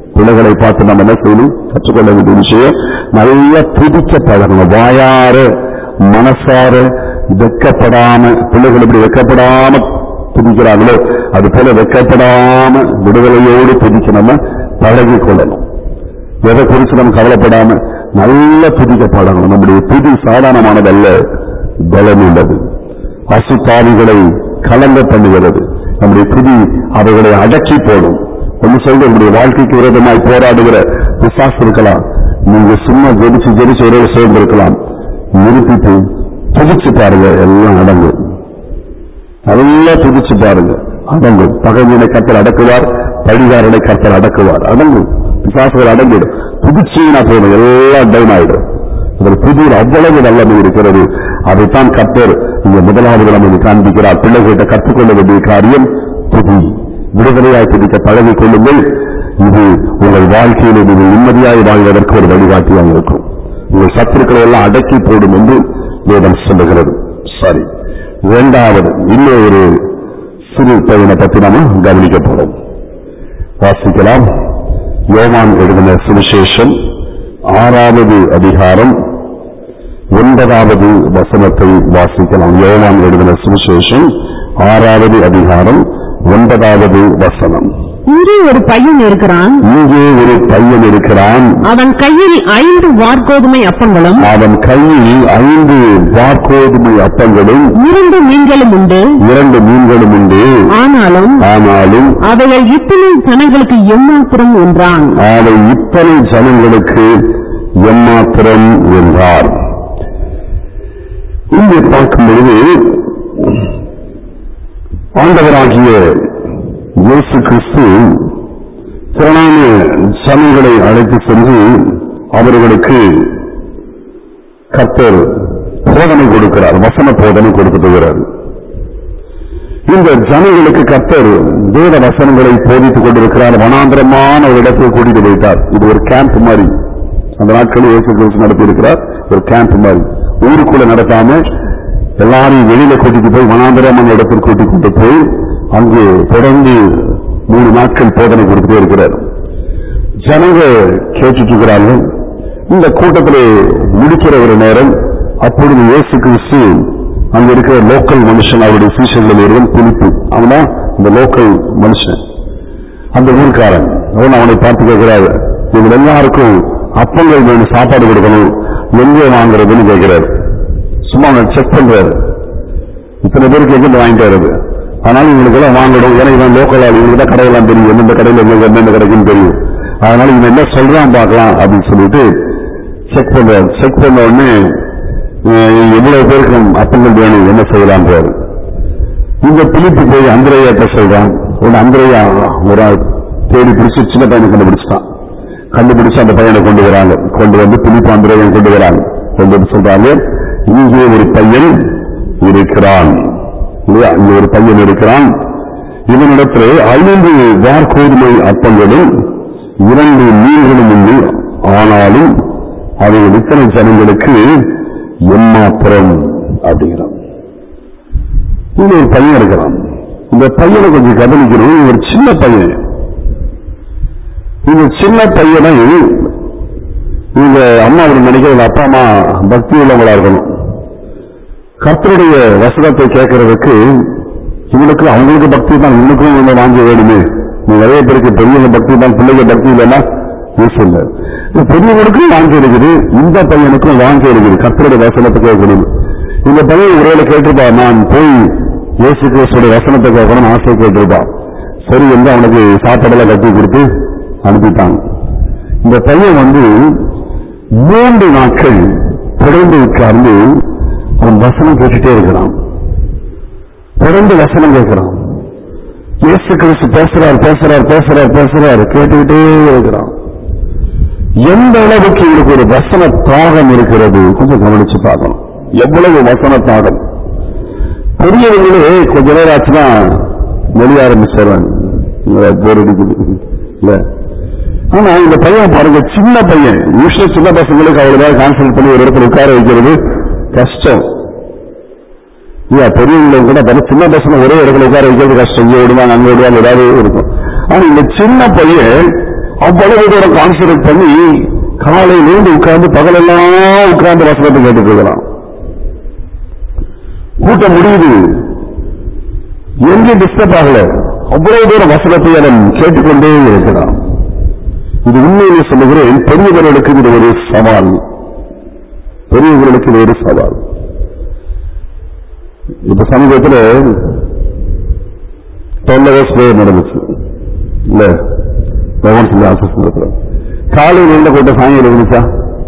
[SPEAKER 1] பிள்ளைகளை பார்த்து நம்ம என்ன செய்யணும்? கற்றுக்கொள்ள வேண்டிய விஷயம், நல்லா துதிக்க பழகணும். வாயார மனசார வெக்கப்படாம, பிள்ளைகள் இப்படி வெக்கப்படாம துதிக்கிறாங்களோ அது போல வெக்கப்படாம விடுதலையோடு துதிக்க நம்ம பழகி கொள்ளணும். எதை குறித்து நம்ம கவலைப்படாம நல்ல துதிக்க பழகணும். நம்முடைய துதி சாதாரணமானதல்ல, பலம் உள்ளது. அசுத்தாவிகளை கலங்க பண்ணுகிறது. நம்முடைய துதி அவைகளை அடக்கி போடும். ஒன்று சொல்ற, நம்முடைய வாழ்க்கைக்கு விரோதமாய் போராடுகிற பிசாசு இருக்கலாம். நீங்க சும்மா ஜெபிச்சு ஜெபிச்சு ஒரே சேர்ந்து இருக்கலாம். நிறுத்திட்டு துதிச்சு பாருங்க, எல்லாம் அடங்கும். நல்லா துதிச்சு பாருங்க, அடங்கும். பகைஞனை கர்த்தர் அடக்குவார், பழிகாரனை கர்த்தர் அடக்குவார். அடங்கும், பிசாசுகள் அடங்கிடும். துதிச்சீனா போதும், எல்லாம் டவுன் ஆயிடும். அதில் புதிய அவ்வளவு நல்லமை இருக்கிறது. அதைத்தான் கர்த்தர் இங்க முதலாவது நமக்கு காண்பிக்கிறார். பிள்ளைகிட்ட கற்றுக்கொள்ள வேண்டிய காரியம் துதி. விடுதலையாய் துதிக்க பழகிக் கொள்ளுங்கள். இது உங்கள் வாழ்க்கையில் நீங்கள் நிம்மதியாய் வாழ்வதற்கு ஒரு வழிகாட்டியாக இருக்கும். உங்கள் சத்துருக்களை எல்லாம் அடக்கி போடும் என்று வேதம் சொல்லுகிறது. சரி, இரண்டாவது இன்னும் ஒரு சிறு பையனை பற்றி நாம கவனிக்க போறோம். வாசிக்கலாம். யோவான் எழுதின சுவிசேஷம் ஆறாவது அதிகாரம் ஒன்பதாவது வசனத்தை வாசிக்கலாம். யோவான் எழுதின சுவிசேஷம் ஆறாவது அதிகாரம் ஒன்பதாவது வசனம்.
[SPEAKER 2] இங்கே ஒரு பையன் இருக்கிறான்.
[SPEAKER 1] இங்கே ஒரு பையன் இருக்கிறான்.
[SPEAKER 2] அவன் கையில் ஐந்து வார்கோதுமை அப்பங்களும்
[SPEAKER 1] அவன் கையில் ஐந்து வார்கோதுமை அப்பங்களும்
[SPEAKER 2] இரண்டு மீன்களும் உண்டு.
[SPEAKER 1] இரண்டு மீன்களும் உண்டு.
[SPEAKER 2] ஆனாலும்
[SPEAKER 1] ஆனாலும்
[SPEAKER 2] அவைகள் இத்தனை ஜனங்களுக்கு எம்மாத்திரம் என்றான்.
[SPEAKER 1] அவை இத்தனை ஜனங்களுக்கு எம்மாத்திரம் என்றார். இங்கே பார்க்கும் பொழுது ஆண்டவராகிய இயேசு கிறிஸ்து திரளான ஜனங்களை அழைத்து சென்று அவர்களுக்கு கர்த்தர் போதனை கொடுக்கிறார், வசன போதனை கொடுக்கிறார். இந்த ஜனங்களுக்கு கர்த்தர் வேத வசனங்களை போதித்துக் கொண்டிருக்கிறார். வனாந்திரமான ஒரு இடத்தில் கூட்டிட்டு போயிட்டார். இது ஒரு கேம்ப் மாதிரி. அந்த நாட்களில் இயேசு கிறிஸ்து நடத்தி இருக்கிறார். ஒரு கேம்ப் மாதிரி, ஊருக்குள்ள நடத்தாம எல்லாரையும் வெளியில கூட்டிட்டு போய் வனாந்திரமான இடத்தில் கூட்டிக் கொண்டு போய் அங்கு தொடர்ந்து மூணு நாட்கள் போதனை கொடுத்துட்டே இருக்கிறார். ஜனங்க கேட்டுட்டு இருக்கிறார்கள். இந்த கூட்டத்தில் முடிக்கிற ஒரு நேரம், அப்பொழுது இயேசு கிறிஸ்து அங்க இருக்கிற லோக்கல் மனுஷன், அவருடைய சீஷர்கள் ஒருவன் பிலிப்பு, அவனா இந்த லோக்கல் மனுஷன், அந்த ஊர்க்காரன். அவன் அவனை பார்த்து கேட்கிறாரு, இவங்க எல்லாருக்கும் அப்பங்கள் வேணும், சாப்பாடு கொடுக்கணும், எங்கே வாங்குறதுன்னு கேட்கிறாரு. சும்மா அவனை செக் பண்றாரு. இத்தனை பேருக்கு எங்கிருந்து வாங்கிட்டு வருது, அதனால இவங்களுக்கு எல்லாம் வாங்கணும். ஏன்னா இவன் லோக்கல் ஆள், இவங்க தான் கடையெல்லாம் தெரியும், எந்தெந்த கடையில் எங்களுக்கு என்னென்ன கிடைக்குன்னு தெரியும். அதனால இவன் என்ன சொல்றான் பார்க்கலாம் அப்படின்னு சொல்லிட்டு செக் பண்றாரு. செக் பண்ண உடனே எவ்வளவு பேருக்கு அப்பங்கள் வேணும், என்ன செய்யலாம் போறாரு. இந்த பிலிப்பு போய் அந்திரையாட்ட சொல்றான். ஒரு அந்திரையா ஒரு தேடி பிடிச்சு சின்ன பையனை கண்டுபிடிச்சிட்டான். கண்டுபிடிச்சு அந்த பையனை கொண்டு வராங்க. கொண்டு வந்து பிலிப்பு அந்திரையன் கொண்டு வராங்க. கொண்டு வந்து சொல்றாங்க, இங்கே ஒரு பையன் இருக்கிறான், இங்கே ஒரு பையன் இருக்கிறான். இவனிடத்தில் ஐந்து வார்கோதுமை அப்பங்களும் இரண்டு மீன்களும் உண்டு. ஆனாலும் அவைகள் இத்தனை ஜனங்களுக்கு எம்மாத்திரம் அப்படிங்கிறான். இது ஒரு பையன் இருக்கிறான். இந்த பையனை கொஞ்சம் கவனிக்கணும். ஒரு சின்ன பையன். இந்த சின்ன பையனை இந்த அம்மா அவர் நினைக்கிற அப்பா அம்மா பக்தி உள்ளவங்களா இருக்கணும். கர்த்தருடைய வசனத்தை கேட்கறதுக்கு இவனுக்கு அவங்களுக்கு பக்தி தான், இவனுக்கும் இவங்க வாங்க வேணுமே. நிறைய பேருக்கு பெரியவங்க பக்தி தான், பிள்ளைங்க பக்தி இல்லைன்னா இல்லை. பெரியவனுக்கும் வாங்க இருக்குது, இந்த பையனுக்கும் வாங்க இருக்குது. கர்த்தருடைய வசனத்தை கேட்கணும். இந்த பையன் ஒருவேளை கேட்டிருப்பா, நான் போய் இயேசு கிறிஸ்துடைய வசனத்தை கேட்கணும்னு ஆசை கேட்டிருப்பான். சரி என்று அவனுக்கு சாப்பாடெல்லாம் கட்டி கொடுத்து அனுப்பிட்டாங்க. இந்த பையன் வந்து மூன்று நாட்கள் தொடர்ந்து உட்கார்ந்து அவன் வசனம் கேட்டுட்டே இருக்கிறான். தொடர்ந்து வசனம் கேட்கிறான். இயேசு கிறிஸ்து பேசுறார் பேசுறார் பேசுறார் பேசுறாரு கேட்டுக்கிட்டே இருக்கிறான். எந்த அளவுக்கு இவருக்கு ஒரு வசன தாகம் இருக்கிறது கொஞ்சம் கவனிச்சு பார்க்கணும். எவ்வளவு வசன தாகம். பெரியவங்களே கொஞ்ச நேரம் ஆச்சுன்னா மொழி ஆரம்பிச்சிடுறாங்க, போர் அடிக்குது இல்ல. ஆனா இந்த பையன் பாருங்க, சின்ன பையன். யூஸ்வலா சின்ன பசங்களுக்கு அவ்வளவுதான் கான்சன்ட்ரேட் பண்ணி ஒரு இடத்துல உட்கார வைக்கிறது கஷ்டம். பெரியவங்களும் கூட பாரு, சின்ன பசங்க ஒரே இடத்துல உட்கார வைக்கிறது கஷ்டம். இங்கே விடுவாங்க, அங்கே விடுவாங்க, ஏதாவது இருக்கும். ஆனா இந்த சின்ன பையன் அவ்வளவு தூரம் கான்சன்ட்ரேட் பண்ணி காலையிலிருந்து உட்கார்ந்து பகலெல்லாம் உட்கார்ந்து வசனத்தை கேட்டுட்டு இருக்கலாம். கூட்டம் முடியுது, எங்கேயும் டிஸ்டர்ப் ஆகல, அவ்வளவு தூரம் வசனத்தை அவன் கேட்டுக்கொண்டே இருக்கிறான். இது உண்மையிலே சொல்லுகிறேன், பெரியவர்களுக்கு இது ஒரு சவால், பெரியவர்களுக்கு இது ஒரு சவால். இப்ப சமீபத்தில் தொல்லவர்ஸ் பிரேயர் நடந்துச்சு இல்ல, காலையில் இருந்த கூட்டம் சாயங்காலம் இருந்துச்சா?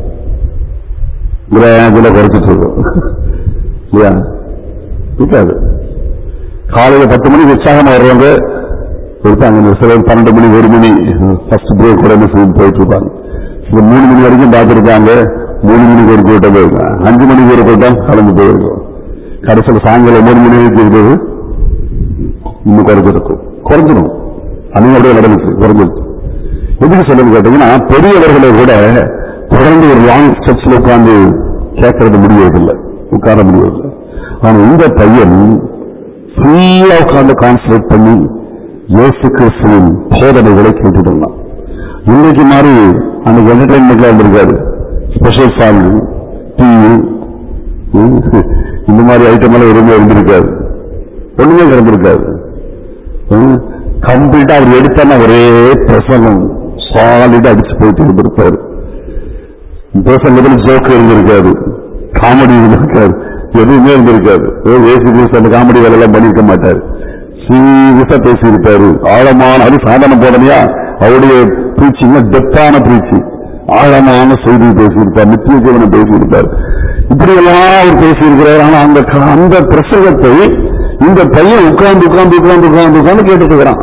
[SPEAKER 1] குறைச்சிட்டு இருக்கோம் இல்லையா? இருக்காது. காலையில பத்து மணிக்கு உற்சாகமா வருவாங்க, இருப்பாங்க சில பன்னெண்டு மணி ஒரு மணி ஃபர்ஸ்ட் பிரேக் கூட போயிட்டு இருப்பாங்க. சில மூணு மணி வரைக்கும் பார்த்துருப்பாங்க, மூணு மணிக்கு ஒரு கூட்டம் போயிருக்காங்க, அஞ்சு மணிக்கு ஒரு கூட்டம் கலந்து போயிருக்கோம். கடைசியில் சாயங்காலம் மூணு மணி வரைக்கும் இருந்தது இன்னும் குறைஞ்சிருக்கும், குறைஞ்சிடும். அன்னையோடைய நடந்துச்சு, குறைஞ்சிருக்கு. எதுக்கு சொல்லுங்க கேட்டீங்கன்னா, பெரியவர்களை கூட தொடர்ந்து ஒரு லாங் ஸ்டெப்ஸ்ல உட்கார்ந்து கேட்கறது முடியவில்லை, உட்கார முடியவில்லை. ஆனா இந்த பையன் ஃபுல்லா உட்கார்ந்து கான்சன்ட்ரேட் பண்ணி இயேசு கிறிஸ்துவின் போதனைகளை கேட்டுட்டு இருந்தான். இன்னைக்கு மாதிரி அன்னைக்கு என்டர்டைன்மெண்ட்ல இருந்திருக்காரு, ஸ்பெஷல் சாங், டிவி, இந்த மாதிரி ஐட்டம் எல்லாம் எதுவுமே இருந்திருக்காது, ஒண்ணுமே கிடந்திருக்காது. கம்ப்ளீட்டா அவர் எடுத்தான ஒரே பிரசங்கம் சாலிடா அடிச்சு போயிட்டு இருந்திருக்காரு. பிரசங்கத்தில் ஜோக்கு இருந்திருக்காது, காமெடி இருந்திருக்காது, எதுவுமே இருந்திருக்காது. ஏசு கிறிஸ்து அந்த காமெடி வேலை எல்லாம் பண்ணிருக்க மாட்டாரு, சீரியஸா பேசியிருப்பாரு. ஆழமான, அது சாதாரண போதனையா, அவருடைய பிரீச்சிங் டெப்தான பிரீச்சி, ஆழமான செய்தி பேசியிருப்பார், நித்திய ஜீவனை பேசியிருப்பார், இப்படி எல்லாம் அவர் பேசியிருக்கிறார். ஆனா அந்த அந்த பிரசங்கத்தை இந்த பையன் உட்கார்ந்து உட்கார்ந்து உட்கார்ந்து உட்கார்ந்து உட்கார்ந்து கேட்டுட்டு இருக்கிறான்.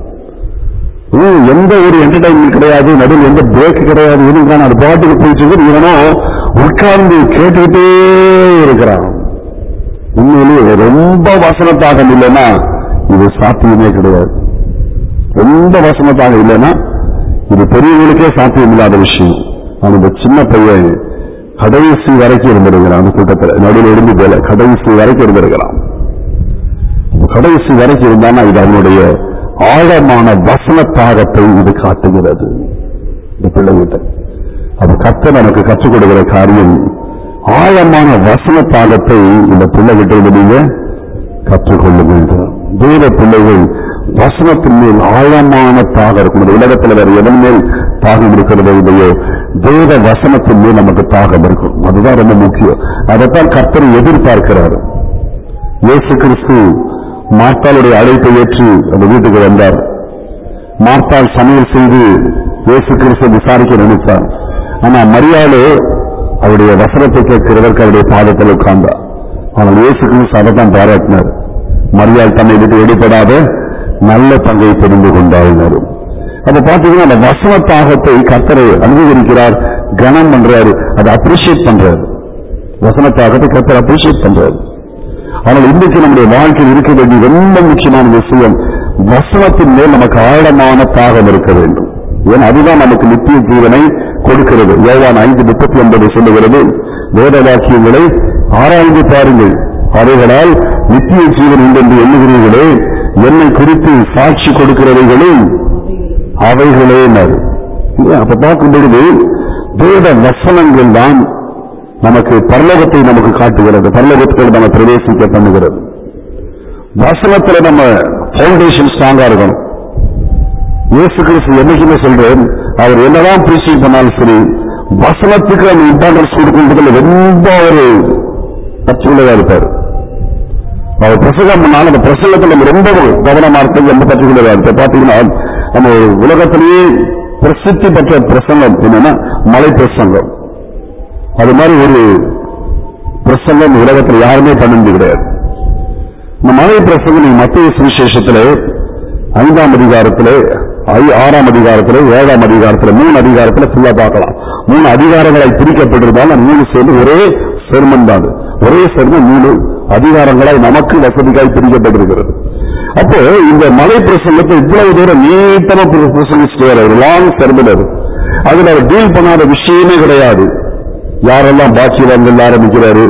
[SPEAKER 1] எந்த ஒரு என்டர்டைன்மெண்ட் கிடையாது, நடுவில் எந்த பிரேக் கிடையாது, எதுக்கான அது பாட்டுக்கு போயிட்டு இவனோ உட்கார்ந்து கேட்டுக்கிட்டே இருக்கிறான். உண்மையிலேயே ரொம்ப வசனத்தாக இல்லைன்னா இது சாத்தியமே கிடையாது. ரொம்ப வசனத்தாக இல்லைன்னா இது பெரியவங்களுக்கே சாத்தியம் இல்லாத விஷயம். அந்த சின்ன பையன் கடைசி வரைக்கும் இருந்திருக்கிறான், அந்த கூட்டத்தில் நடுவில் இருந்து போல கடைசி வரைக்கும் இருந்திருக்கிறான். கடைசி வரைக்கும் இருந்தானா இது அவனுடைய ஆழமான வசன தாகத்தை இது காட்டுகிறது. இந்த பிள்ளைகிட்ட அது கர்த்தர் நமக்கு கற்றுக் கொடுக்கிற காரியம், ஆழமான வசன தாகத்தை இந்த பிள்ளைகிட்ட நீங்க கற்றுக்கொள்ள வேண்டும். தேவ பிள்ளைகள் வசனத்தின் மேல் ஆழமான தாகம் இருக்கும். இந்த உலகத்தில் வேற எதன் மேல் தாகம் இருக்கிறதோ இல்லையோ, தேவ வசனத்தின் மேல் நமக்கு தாகம் இருக்கும். அதுதான் ரொம்ப முக்கியம். அதைத்தான் கர்த்தர் எதிர்பார்க்கிறார். இயேசு கிறிஸ்து மார்த்தாளுடைய அழைப்பை ஏற்று அந்த வீட்டுக்கு வந்தார். மார்த்தாள் சமையல் செய்து இயேசு கிறிஸ்து விசாரிக்க நினைத்தார். ஆனா மரியாளு அவருடைய வசனத்தை கேட்கிறதற்கு அவருடைய பாதத்தில் உட்கார்ந்தார். ஆனால் இயேசு கிறிஸ்து அதை தான் பாராட்டினார். மரியாள் தன்னை விட்டு வெளிப்படாத நல்ல பங்கை தெரிந்து கொண்டார். அப்ப பாத்தீங்கன்னா அந்த வசன தாகத்தை கர்த்தரை அங்கீகரிக்கிறார், கனம் பண்றாரு, அதை அப்ரிஷியேட் பண்றாரு. வசன தாகத்தை கர்த்தர் அப்ரிஷியேட் பண்றாரு. ஆனால் இன்றைக்கு நம்முடைய வாழ்க்கையில் இருக்க வேண்டிய ரொம்ப முக்கியமான விஷயம், வசனத்தின் மேல் நமக்கு ஆழமான தாகம் இருக்க வேண்டும். ஏன்னா அதுதான் நமக்கு நித்திய ஜீவனை கொடுக்கிறது. யோவான் ஐந்து முப்பத்தி ஒன்பது சொல்லுகிறது, வேத வாக்கியங்களை ஆராய்ந்து பாருங்கள், அவைகளால் நித்திய ஜீவன் உண்டு என்று எண்ணுகிறீர்களே, என்னை குறித்து சாட்சி கொடுக்கிறவைகளும் அவைகளே. அப்ப பார்க்கும் பொழுது வேத வசனங்கள் தான் நமக்கு பரலோகத்தை நமக்கு காட்டுகிறது, பரலோகத்தில் நம்ம பிரவேசிக்க பண்ணுகிறது. வசனத்தில் நம்ம பவுண்டேஷன் ஸ்ட்ராங்கா இருக்கணும். இயேசு கிறிஸ்து என்னைக்குமே சொல்றேன், அவர் என்னதான் பிரீச்சிங் பண்ணாலும் சரி, வசனத்துக்கு அந்த இம்பார்ட்டன்ஸ் கொடுக்கிறதுல ரொம்ப ஒரு பற்றுள்ளதா இருப்பார். அவர் பிரசங்கம் பண்ணாலும் அந்த பிரசங்கத்தில் நம்ம ரொம்ப கவனமா இருக்கிறது, ரொம்ப பற்றுள்ளதா இருப்பார். பாத்தீங்கன்னா நம்ம உலகத்திலேயே பிரசித்தி பெற்ற பிரசங்கம் என்னன்னா மலை பிரசங்கம். அது மாதிரி ஒரு பிரசங்கம் உலகத்தில் யாருமே பண்ணது கிடையாது. இந்த மலை பிரசங்கம் நீங்க மத்திய சுவிசேஷத்திலே ஐந்தாம் அதிகாரத்திலே, ஆறாம் அதிகாரத்திலே, ஏழாம் அதிகாரத்திலே, மூணு அதிகாரத்திலே ஃபுல்லா பார்க்கலாம். மூணு அதிகாரங்களை பிரிக்கப்பட்டிருந்தாலும் மூணு சேர்ந்து ஒரே செர்மன் தான். ஒரே செர்மன் மூணு அதிகாரங்களாய் நமக்கு வசதிக்காய் பிரிக்கப்பட்டிருக்கிறது. அப்போ இந்த மலை பிரசங்கத்தை இவ்வளவு தூரம் நீட்டமா பிரசங்கிச்சுட்டு வர ஒரு லாங் செர்மன், அதுல அவர் டீல் பண்ணாத விஷயமே கிடையாது. யாரெல்லாம் பாக்கியவான்கள் ஆரம்பிக்கிறாரு,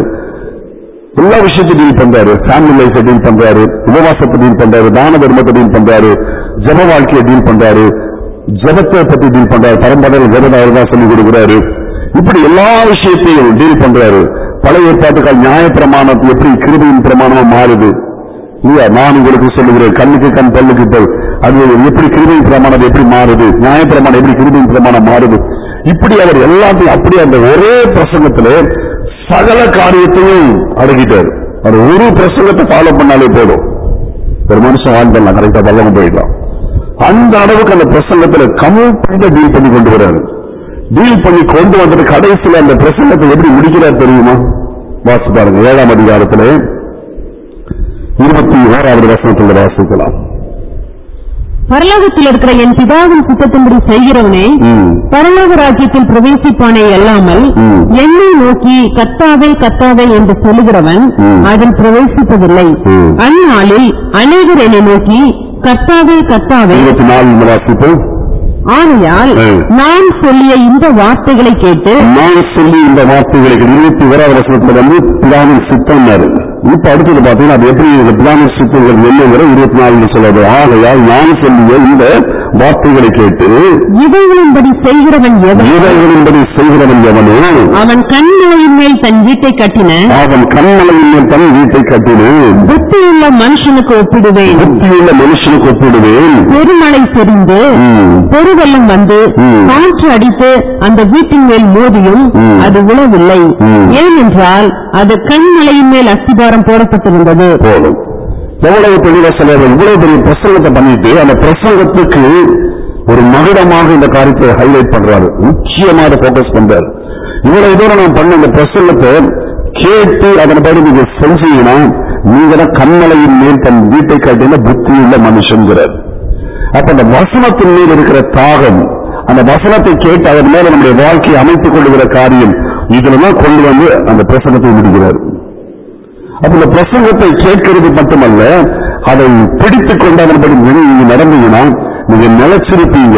[SPEAKER 1] எல்லா விஷயத்தையும் டீல் பண்றாரு. ஃபேமிலி லைஃப் டீல் பண்றாரு, உபவாசத்தை டீல் பண்றாரு, தான தர்மத்தை டீல் பண்றாரு, ஜப வாழ்க்கையை டீல் பண்றாரு, ஜெபத்தை பத்தி டீல் பண்றாரு. பரம்பரையில் ஜெபத்தை அவர் தான் சொல்லிக் கொடுக்கிறாரு. இப்படி எல்லா விஷயத்தையும் டீல் பண்றாரு. பழைய ஏற்பாட்டுக்கால் நியாய பிரமாணம் எப்படி கிருபையின் பிரமாணமா மாறுது இல்லையா? நான் உங்களுக்கு சொல்லுகிறேன், கண்ணுக்கு கண் பல்லுக்கு பல், அது எப்படி கிருபையின் பிரமாணம் எப்படி மாறுது, நியாய பிரமாணம் எப்படி கிருபையின் பிரமாணம் மாறுது, இப்படி அவர் எல்லாத்தையும் அப்படி அந்த ஒரே பிரசங்கத்திலே சகல காரியத்தையும் அடக்கிட்டார். அவர் ஒரு பிரசங்கத்தை ஃபாலோ பண்ணாலே போதும், ஒரு மனுஷன் வாழ்ந்தலாம், கரெக்டா பல்லவம் போயிடலாம். அந்த அளவுக்கு அந்த பிரசங்கத்துல கம்ப்ளீட்டா டீல் பண்ணி கொண்டு வர்றாரு. டீல் பண்ணி கொண்டு வந்துட்டு கடைசியில் அந்த பிரசங்கத்தை எப்படி முடிக்கிறார் தெரியுமா? வாசி பாருங்க, ஏழாம் அதிகாரத்திலே இருபத்தி ஓராவது வசனத்தில் வாசிக்கலாம்.
[SPEAKER 2] பரலோகத்தில் இருக்கிற என் பிதாவின் சித்தத்தின்படி செய்கிறவனே பரலோக ராஜ்யத்தில் பிரவேசிப்பானே அல்லாமல் என்னை நோக்கி கர்த்தாவே கர்த்தாவே என்று சொல்லுகிறவன் அதில் பிரவேசிப்பதில்லை. அந்நாளில் அநேகர் என்னை நோக்கி கர்த்தாவே கர்த்தாவே.
[SPEAKER 1] இருபத்தி நாலு வாசிப்பு.
[SPEAKER 2] ஆகையால் நான் சொல்லிய இந்த வார்த்தைகளை கேட்டு
[SPEAKER 1] நான் சொல்லி இந்த வார்த்தைகளை இருபத்தி ஓராவது வசனத்துல வந்து பிதாவின் சித்தம். இப்ப அடுத்தது பாத்தீங்கன்னா அது எப்படி பிதாவின் சித்தங்கள் என்னங்கிற இருபத்தி நாலு சொல்றது. ஆகையால் நான் சொல்லிய இந்த வார்த்தைகளை கேட்டு
[SPEAKER 2] இவைகளின்படி செய்கிறவன் எவன்
[SPEAKER 1] இவைகளின்படி செய்கிறவன் எவனோ
[SPEAKER 2] அவன் கண்மலையின் மேல் தன் வீட்டை கட்டின
[SPEAKER 1] அவன் கண்மலையின் மேல் தன் வீட்டை கட்டின
[SPEAKER 2] புத்தியுள்ள மனுஷனுக்கு ஒப்பிடுவேன்
[SPEAKER 1] புத்தியுள்ள மனுஷனுக்கு ஒப்பிடுவேன்.
[SPEAKER 2] பெருமழை செறிந்து பெருவெள்ளம் வந்து காற்று அடித்து அந்த வீட்டின் மேல் மோதியும் அது விழவில்லை. ஏனென்றால் அது கண்மலையின் மேல் அஸ்திபாரம் போடப்பட்டிருந்தது.
[SPEAKER 1] போதும். எவ்வளவு பெரிய சிலர் இவ்வளவு பெரிய பிரசங்கத்தை பண்ணிட்டு அந்த பிரசங்கத்துக்கு ஒரு மகுடமாக இந்த காரியத்தை ஹைலைட் பண்றாரு, முக்கியமாக போக்கஸ் பண்றாரு. இவ்வளவு தூரம் நான் பண்ண இந்த பிரசங்கத்தை கேட்டு அதன்படி நீங்க செஞ்சீங்கன்னா நீங்க தான் கண்மலையின் மேல் தன் வீட்டை காட்டின புத்தியுள்ள மனுஷங்கிறார். அப்ப அந்த வசனத்தின் மேல் இருக்கிற தாகம், அந்த வசனத்தை கேட்டு அதன் மேல நம்முடைய வாழ்க்கையை அமைத்துக் கொள்ளுகிற காரியம், இதுலதான் கொண்டு வந்து அந்த பிரசங்கத்தை முடிக்கிறார். அப்ப இந்த பிரசங்கத்தை கேட்கிறது மட்டுமல்ல, அதை பிடித்துக் கொண்டு அதன்படி நீங்க நடந்தீங்கன்னா நீங்க நிலைச்சிருப்பீங்க,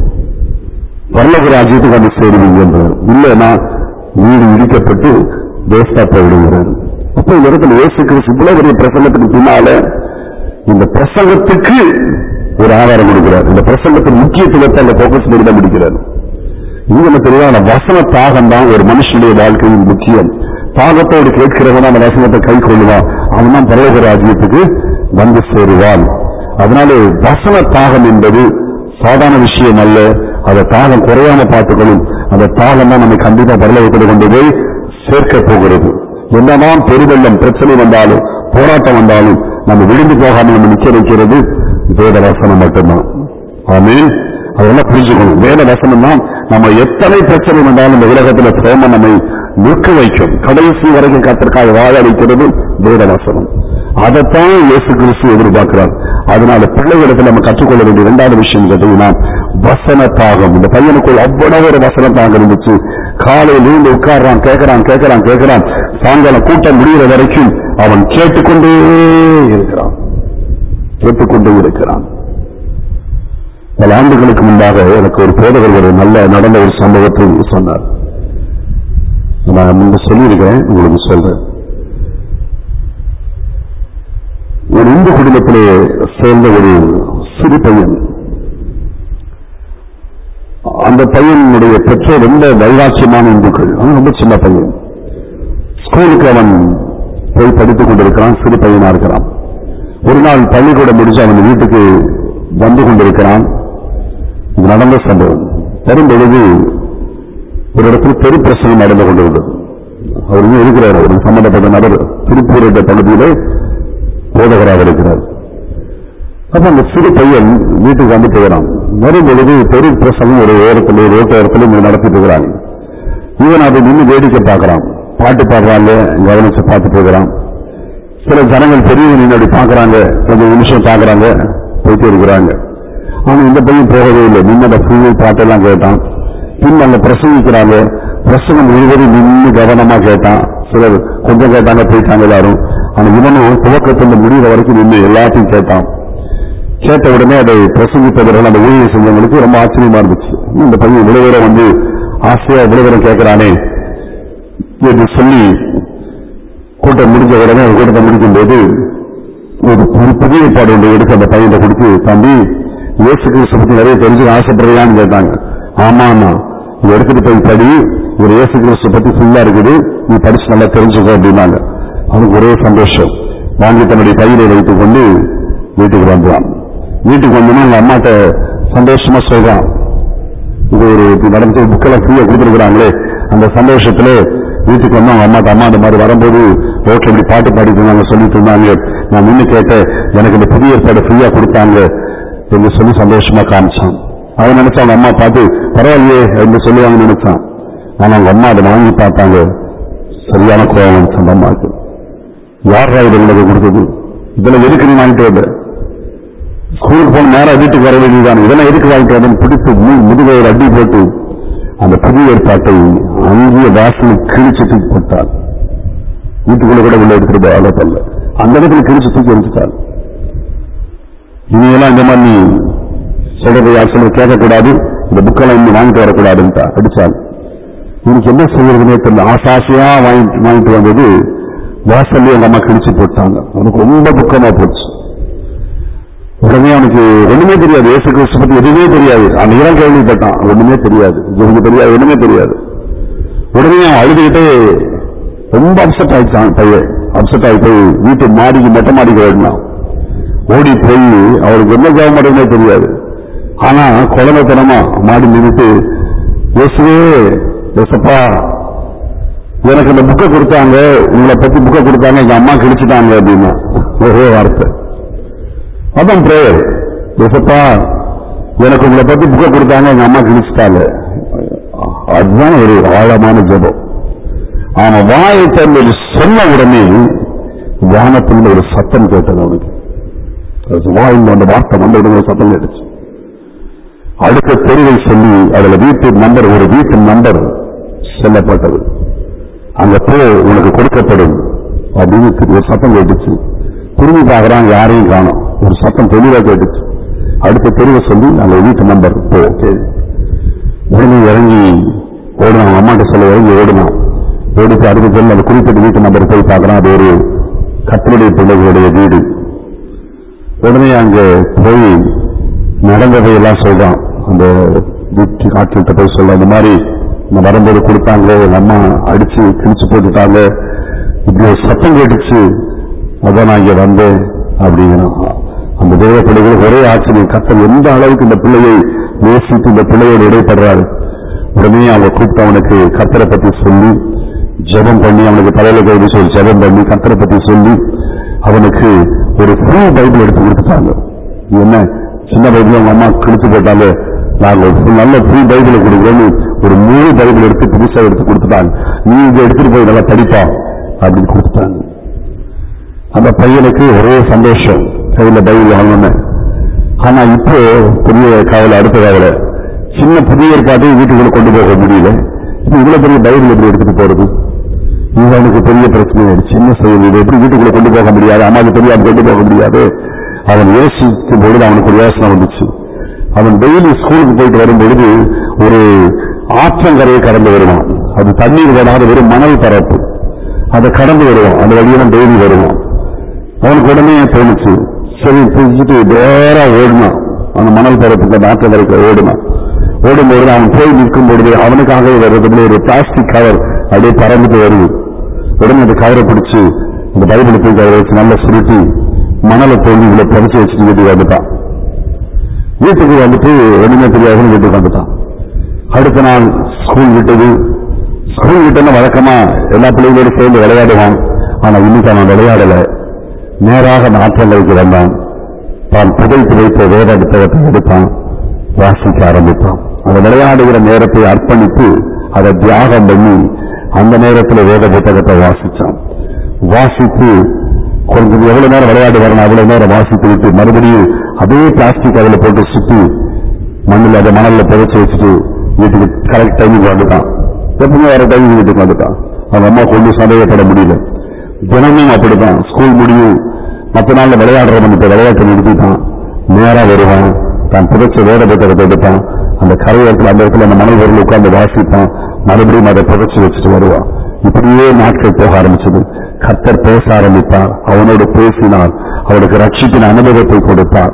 [SPEAKER 1] பரலோக ராஜ்யத்துக்கு வந்து சேருவீங்க என்றார். இல்லைன்னா வீடு இடிக்கப்பட்டு வேஸ்டா போயிடுகிறார். அப்ப இந்த இடத்துல இயேசு கிறிஸ்து இவ்வளவு பெரிய பிரசங்கத்துக்கு பின்னால இந்த பிரசங்கத்துக்கு ஒரு ஆதாரம் கொடுக்கிறார். இந்த பிரசங்கத்தின் முக்கியத்துவத்தை அந்த போக்கஸ் பண்ணி தான் முடிக்கிறார். இங்க தெரியாத வசன தாகம் தான் ஒரு மனுஷனுடைய வாழ்க்கையின் முக்கியம். தாகத்தோடு கேட்கிறவன் அந்த வசனத்தை கை கொள்ளுவான், அவன் தான் பரலோக ராஜ்யத்துக்கு வந்து சேருவான். அதனால வசன தாகம் என்பது சாதாரண விஷயம் அல்ல. அதை தாகம் குறையாம பார்த்துக்கணும். அந்த தாகம் தான் நம்ம கண்டிப்பா பரலோகத்தில் கொண்டு போய் சேர்க்க போகிறது. என்னதான் பெருவெள்ளம் பிரச்சனை வந்தாலும் போராட்டம் வந்தாலும் நம்ம விழுந்து போகாம நம்ம நிக்க வைக்கிறது வேத வசனம் மட்டும்தான். ஆமென். அதெல்லாம் புரிஞ்சுக்கணும். வேத வசனம் தான் நம்ம எத்தனை பிரச்சனை வந்தாலும் இந்த உலகத்துல பிரேம நம்மை நிற்க வைக்கும். கடைசி வரைக்கும் கர்த்தருக்காக வாழ வைக்கிறது வேத வசனம். அதைத்தான் இயேசு கிறிஸ்து எதிர்பார்க்கிறார். அதனால பிள்ளைகளிடத்தில் நம்ம கற்றுக்கொள்ள வேண்டிய இரண்டாவது விஷயம் கேட்டீங்கன்னா வசன தாகம். இந்த பையனுக்குள் அவ்வளவு ஒரு வசன தாகம் இருந்துச்சு. காலையில் இருந்து உட்கார்றான், கேட்கிறான் கேட்கிறான் கேட்கிறான் சாயங்காலம் கூட்டம் முடிகிற வரைக்கும் அவன் கேட்டுக்கொண்டே இருக்கிறான் கேட்டுக்கொண்டே இருக்கிறான். பல ஆண்டுகளுக்கு முன்பாக எனக்கு ஒரு போதகர் ஒரு நல்ல நடந்த ஒரு சம்பவத்தை சொன்னார். நான் முன்பு சொல்லியிருக்கிறேன், உங்களுக்கு சொல்றேன். ஒரு இந்து குடும்பத்திலே சேர்ந்த ஒரு சிறு பையன். அந்த பையனுடைய பெற்றோர் ரொம்ப வைராட்சியமான இந்துக்கள். அவன் ரொம்ப சின்ன பையன். ஸ்கூலுக்கு அவன் போய் படித்துக் கொண்டிருக்கிறான், சிறு பையனா இருக்கிறான். ஒரு நாள் பள்ளிக்கூடம் முடிச்சு அவன் வீட்டுக்கு வந்து கொண்டிருக்கிறான். இது நடந்த சம்பவம். வரும்பொழுது ஒரு இடத்துல பெரு பிரச்சனை நடந்து கொண்டிருந்தது. அவர் இருக்கிறார், ஒரு சம்பந்தப்பட்ட நபர் திருப்பூர் என்ற பகுதியிலே போதகராக இருக்கிறார். அப்ப அந்த சிறு பையன் வீட்டுக்கு வந்து போகிறான். வரும்பொழுது பெரு பிரசங்கம் ஒரு ஓரத்தில் ரோட்டோரத்திலும் நடத்திட்டு இருக்கிறாங்க. இவன் அதை நின்று வேடிக்கை பார்க்கிறான், பாட்டு பாடுறாங்க, கவனிச்சு பார்த்து போகிறான். சில ஜனங்கள் பெரியவங்க நின்று பார்க்கறாங்க, கொஞ்சம் நிமிஷம் பார்க்கறாங்க, போயிட்டு இருக்கிறாங்க. ஆனா இந்த பையன் போகவே இல்லை. நின்னோட பூவை பாட்டெல்லாம் கேட்டான். பின் அங்க பிரசங்கிக்கிறாங்க, பிரசங்கம் முழுவதும் நின்று கவனமா கேட்டான். சிலர் கொஞ்சம் கேட்டாங்க, போயிட்டாங்க எல்லாரும். ஆனா இவனும் துவக்கத்தில் முடிகிற வரைக்கும் நின்று எல்லாத்தையும் கேட்டான். கேட்ட உடனே அதை பிரசங்கிப்பவர்கள் அந்த ஊழியர் செஞ்சவங்களுக்கு ரொம்ப ஆச்சரியமா இருந்துச்சு. இந்த பையன் இவ்வளவு தூரம் வந்து ஆசையா இவ்வளவு தூரம் கேட்கிறானே என்று சொல்லி கூட்டம் முடிஞ்ச உடனே கூட்டத்தை முடிக்கும் போது ஒரு புதிய பாடு ஒன்று எடுத்து அந்த பையனை கொடுத்து, தம்பி இயேசு கிறிஸ்து பத்தி நிறைய தெரிஞ்சு ஆசைப்படுறியான்னு கேட்டாங்க. ஆமா ஆமா, இதை எடுத்துட்டு போய் படி, ஒரு இயேசு கிறிஸ்து பத்தி ஃபுல்லா இருக்குது, நீ படிச்சு நல்லா தெரிஞ்சுக்கோ அப்படின்னாங்க. அவனுக்கு ஒரே சந்தோஷம். வாங்கி தன்னுடைய கையில வைத்துக் கொண்டு வீட்டுக்கு வந்தான். வீட்டுக்கு வந்தோம்னா அவங்க அம்மாட்ட சந்தோஷமா சொல்றான், இது ஒரு நடந்து புக்கெல்லாம் ஃப்ரீயா கொடுத்துருக்குறாங்களே, அந்த சந்தோஷத்துல வீட்டுக்கு வந்து அவங்க அம்மாட்ட, அம்மா அந்த மாதிரி வரும்போது ரோட்ல இப்படி பாட்டு பாடிட்டு இருந்தாங்க, சொல்லிட்டு இருந்தாங்க, நான் நின்று கேட்டேன், எனக்கு இந்த புதிய ஏற்பாடு ஃப்ரீயா கொடுத்தாங்க என்று சொல்லி சந்தோஷமா காமிச்சான். அவன் நினைச்சா அவங்க அம்மா பார்த்து பரவாயில்லையே என்று சொல்லுவாங்கன்னு நினைச்சான். ஆனா அவங்க அம்மா அதை வாங்கி பார்த்தாங்க. சரியான கோபம் வந்துச்சு அந்த அம்மாவுக்கு. யாரா இது உங்களுக்கு கொடுத்தது, இதெல்லாம் எதுக்கு நீ வாங்கிட்டு வந்த, ஸ்கூலுக்கு போன நேரம் வீட்டுக்கு வர வேண்டியதான், இதெல்லாம் எதுக்கு வாங்கிட்டு வந்தேன்னு பிடித்து முதுகையில் அடி போட்டு அந்த புதிய ஏற்பாட்டை அங்கேயே வாசல் கிழிச்சு தூக்கி போட்டாள். வீட்டுக்குள்ள கூட உள்ள எடுத்துட்டு ஆலப்பல்ல அந்த இடத்துல கிழிச்சு தூக்கி எடுத்துட்டாள். இனியெல்லாம் இந்த மாதிரி நீ சொல்றதை யார் சொல்ல கேட்கக்கூடாது, இந்த புக்கெல்லாம் இன்னும் வாங்கிட்டு வரக்கூடாதுன்ட்டா அடிச்சாள். எனக்கு என்ன செய்யறதுன்னே தெரியல. ஆசாசியா வாங்கிட்டு வாங்கிட்டு வந்தது வாசல்லே எங்க அம்மா கிழிச்சு போட்டாங்க. உனக்கு ரொம்ப துக்கமா போச்சு. உடனே அவனுக்கு ஒண்ணுமே தெரியாது, இயேசு கிறிஸ்து பத்தி எதுவுமே தெரியாது. அன்னைக்கு கேள்விப்பட்டான், ஒண்ணுமே தெரியாது, எனக்கு தெரியாது, ஒண்ணுமே தெரியாது. உடனே அவன் அழுதுகிட்டே ரொம்ப அப்செட் ஆயிடுச்சான். பையன் அப்செட் ஆகி போய் வீட்டு மாடிக்கு மொட்டை மாடிக்கு ஓடினான். ஓடி போய் அவருக்கு என்ன ஜாபம் பண்ணுறதுனே தெரியாது. ஆனா குழந்தைத்தனமா மாடி நின்றுட்டு, இயேசுவே இயேசப்பா எனக்கு இந்த புக்கை கொடுத்தாங்க, உங்களை பத்தி புக்கை கொடுத்தாங்க, எங்க அம்மா கிழிச்சுட்டாங்க அப்படின்னா ஒரே வார்த்தை. அதான் பிரேயர். இயேசப்பா எனக்கு உங்களை பத்தி புக்கை கொடுத்தாங்க, எங்க அம்மா கிழிச்சுட்டாங்க. அதுதான் ஒரு ஆழமான ஜெபம். ஆனா வாயை தந்து சொன்ன உடனே வானத்தில் ஒரு சத்தம் கேட்டது அவனுக்கு. வாயில் அந்த வார்த்தை வந்த உடனே சத்தம் கேட்டுச்சு. அடுத்த தெருவை சொல்லி அதுல வீட்டு நம்பர், ஒரு வீட்டு நம்பர் சொல்லப்பட்டது. அங்க போ உனக்கு கொடுக்கப்படும் அப்படின்னு ஒரு சத்தம் கேட்டுச்சு. திரும்பி பார்க்கறான், யாரையும் காணோம். ஒரு சத்தம் தெளிவா கேட்டுச்சு. அடுத்த தெருவை சொல்லி அந்த வீட்டு நம்பர் போ. உடனே இறங்கி ஓடுனான். அம்மாட்ட சொல்ல இறங்கி ஓடுனான். ஓடிட்டு அடுத்த தெருவில் அந்த குறிப்பிட்ட வீட்டு நம்பர் போய் பார்க்கறான். அது ஒரு கத்தருடைய பிள்ளைகளுடைய வீடு. உடனே அங்க போய் நடந்ததையெல்லாம் சொல்றான். அந்த வீட்டு காட்டுகிட்ட போய் சொல்ல, இந்த மாதிரி நான் வரும்போது கொடுத்தாங்க, எங்க அம்மா அடிச்சு கிழிச்சு போட்டுட்டாங்க, இப்படி ஒரு சத்தம் கேட்டுச்சு, அதான் நான் இங்க வந்தேன் அப்படிங்கிறான். அந்த தேவ பிள்ளைகளுக்கு ஒரே ஆச்சரியம், கத்தர் எந்த அளவுக்கு இந்த பிள்ளையை நேசித்து இந்த பிள்ளையோடு இடைப்படுறாரு. உடனே அவங்க கூப்பிட்டு அவனுக்கு கத்தரை பத்தி சொல்லி ஜெபம் பண்ணி, அவனுக்கு தலையில கை சொல்லி ஜெபம் பண்ணி கத்தரை பத்தி சொல்லி அவனுக்கு ஒரு ஃபுல் பைபிள் எடுத்து கொடுத்துட்டாங்க. என்ன சின்ன பைபிள் அவங்க அம்மா கிழிச்சு போட்டாங்க, நாங்க ஒரு நல்ல ஃபுல் பைபிளை கொடுக்குறோன்னு ஒரு முழு பைபிள் எடுத்து புதுசா எடுத்து கொடுத்துட்டாங்க. நீ இதை எடுத்துட்டு போய் நல்லா படிப்பா அப்படின்னு கொடுத்துட்டாங்க. அந்த பையனுக்கு ஒரே சந்தோஷம், கையில பைபிள் வாங்கணும். ஆனா இப்போ பெரிய கவலை, அடுத்த கவலை, சின்ன புதிய ஏற்பாட்டையும் வீட்டுக்குள்ள கொண்டு போக முடியல. இப்ப இவ்வளவு பெரிய பைபிள் எப்படி எடுத்துட்டு போறது? இது அவனுக்கு பெரிய பிரச்சனை ஆயிடுச்சு. என்ன செய்வது, எப்படி வீட்டுக்குள்ள கொண்டு போக முடியாது, அம்மாவுக்கு தெரியாது கொண்டு போக முடியாது. அவன் யோசிக்கும் பொழுது அவனுக்கு ஒரு யோசனை வந்துச்சு. அவன் டெய்லி ஸ்கூலுக்கு போயிட்டு வரும் பொழுது ஒரு ஆற்றங்கரையை கடந்து வருவான். அது தண்ணீர் வராத வெறும் மணல் பரப்பு, அதை கடந்து வருவான். அந்த வழியெல்லாம் டெய்லி வருவான். அவனுக்கு உடனே தோணுச்சு, சரி பிடிச்சிட்டு வேற ஓடினான். அந்த மணல் பரப்புக்கு அந்த ஆற்றங்கரைக்கு ஓடினான். ஓடும்போது அவன் போய் நிற்கும் பொழுது அவனுக்காக வருவதில் ஒரு பிளாஸ்டிக் கவர் அப்படியே பறந்துட்டு வருது. உடனே அந்த கவரை பிடிச்சு அந்த பைபிளை போய் கவரை வச்சு நல்லா சுருட்டி மணலை தோண்டி இவ்வளோ பறிச்சு வச்சுட்டு வீட்டுக்கு வந்துட்டான். வீட்டுக்கு வந்துட்டு ஒண்ணுமே தெரியாதுன்னு வீட்டுக்கு வந்துட்டான். அடுத்த நாள் ஸ்கூல் விட்டது. ஸ்கூல் விட்டோன்னா வழக்கமா எல்லா பிள்ளைகளோடு சேர்ந்து விளையாடுவான். ஆனா இன்னைக்கு அவன் விளையாடல. நேராக அந்த ஆற்றங்களுக்கு வந்தான். தான் புதைத்து வைத்த வேத புத்தகத்தை எடுத்தான், வாசிக்க ஆரம்பித்தான். அந்த விளையாடுகிற நேரத்தை அர்ப்பணித்து அதை தியாகம் பண்ணி அந்த நேரத்தில் வேத புத்தகத்தை வாசிச்சான். வாசித்து கொஞ்சம் எவ்வளவு நேரம் விளையாடு வரணும் அவ்வளவு நேரம் வாசித்து விட்டு மறுபடியும் அதே பிளாஸ்டிக் அதில் போட்டு சுத்தி மண்ணில் அதை மணல்ல புதைச்சு வச்சுட்டு வீட்டுக்கு கரெக்ட் டைமுக்கு வந்துட்டான். எப்பவுமே வேற டைமுக்கு வீட்டுக்கு வந்துட்டான். அவங்க அம்மா கொண்டு சந்தேகப்பட முடியல. தினமும் அப்படித்தான். ஸ்கூல் முடியும் மற்ற நாள்ல விளையாடுறவன் இப்ப விளையாட்டை நிறுத்திட்டான். நேரா வருவான், தான் புதைச்ச வேத புத்தகத்தை எடுப்பான். அந்த கரையோரத்தில் அந்த இடத்துல அந்த மணல் பொருள் உட்கார்ந்து வாசிப்பான். மறுபடியும் அதை புதைச்சு வச்சுட்டு வருவான். இப்படியே நாட்கள் போக ஆரம்பிச்சது. கர்த்தர் பேச ஆரம்பித்தார். அவனோடு பேசினார். அவனுக்கு ரட்சிப்பின் அனுபவத்தை கொடுத்தார்.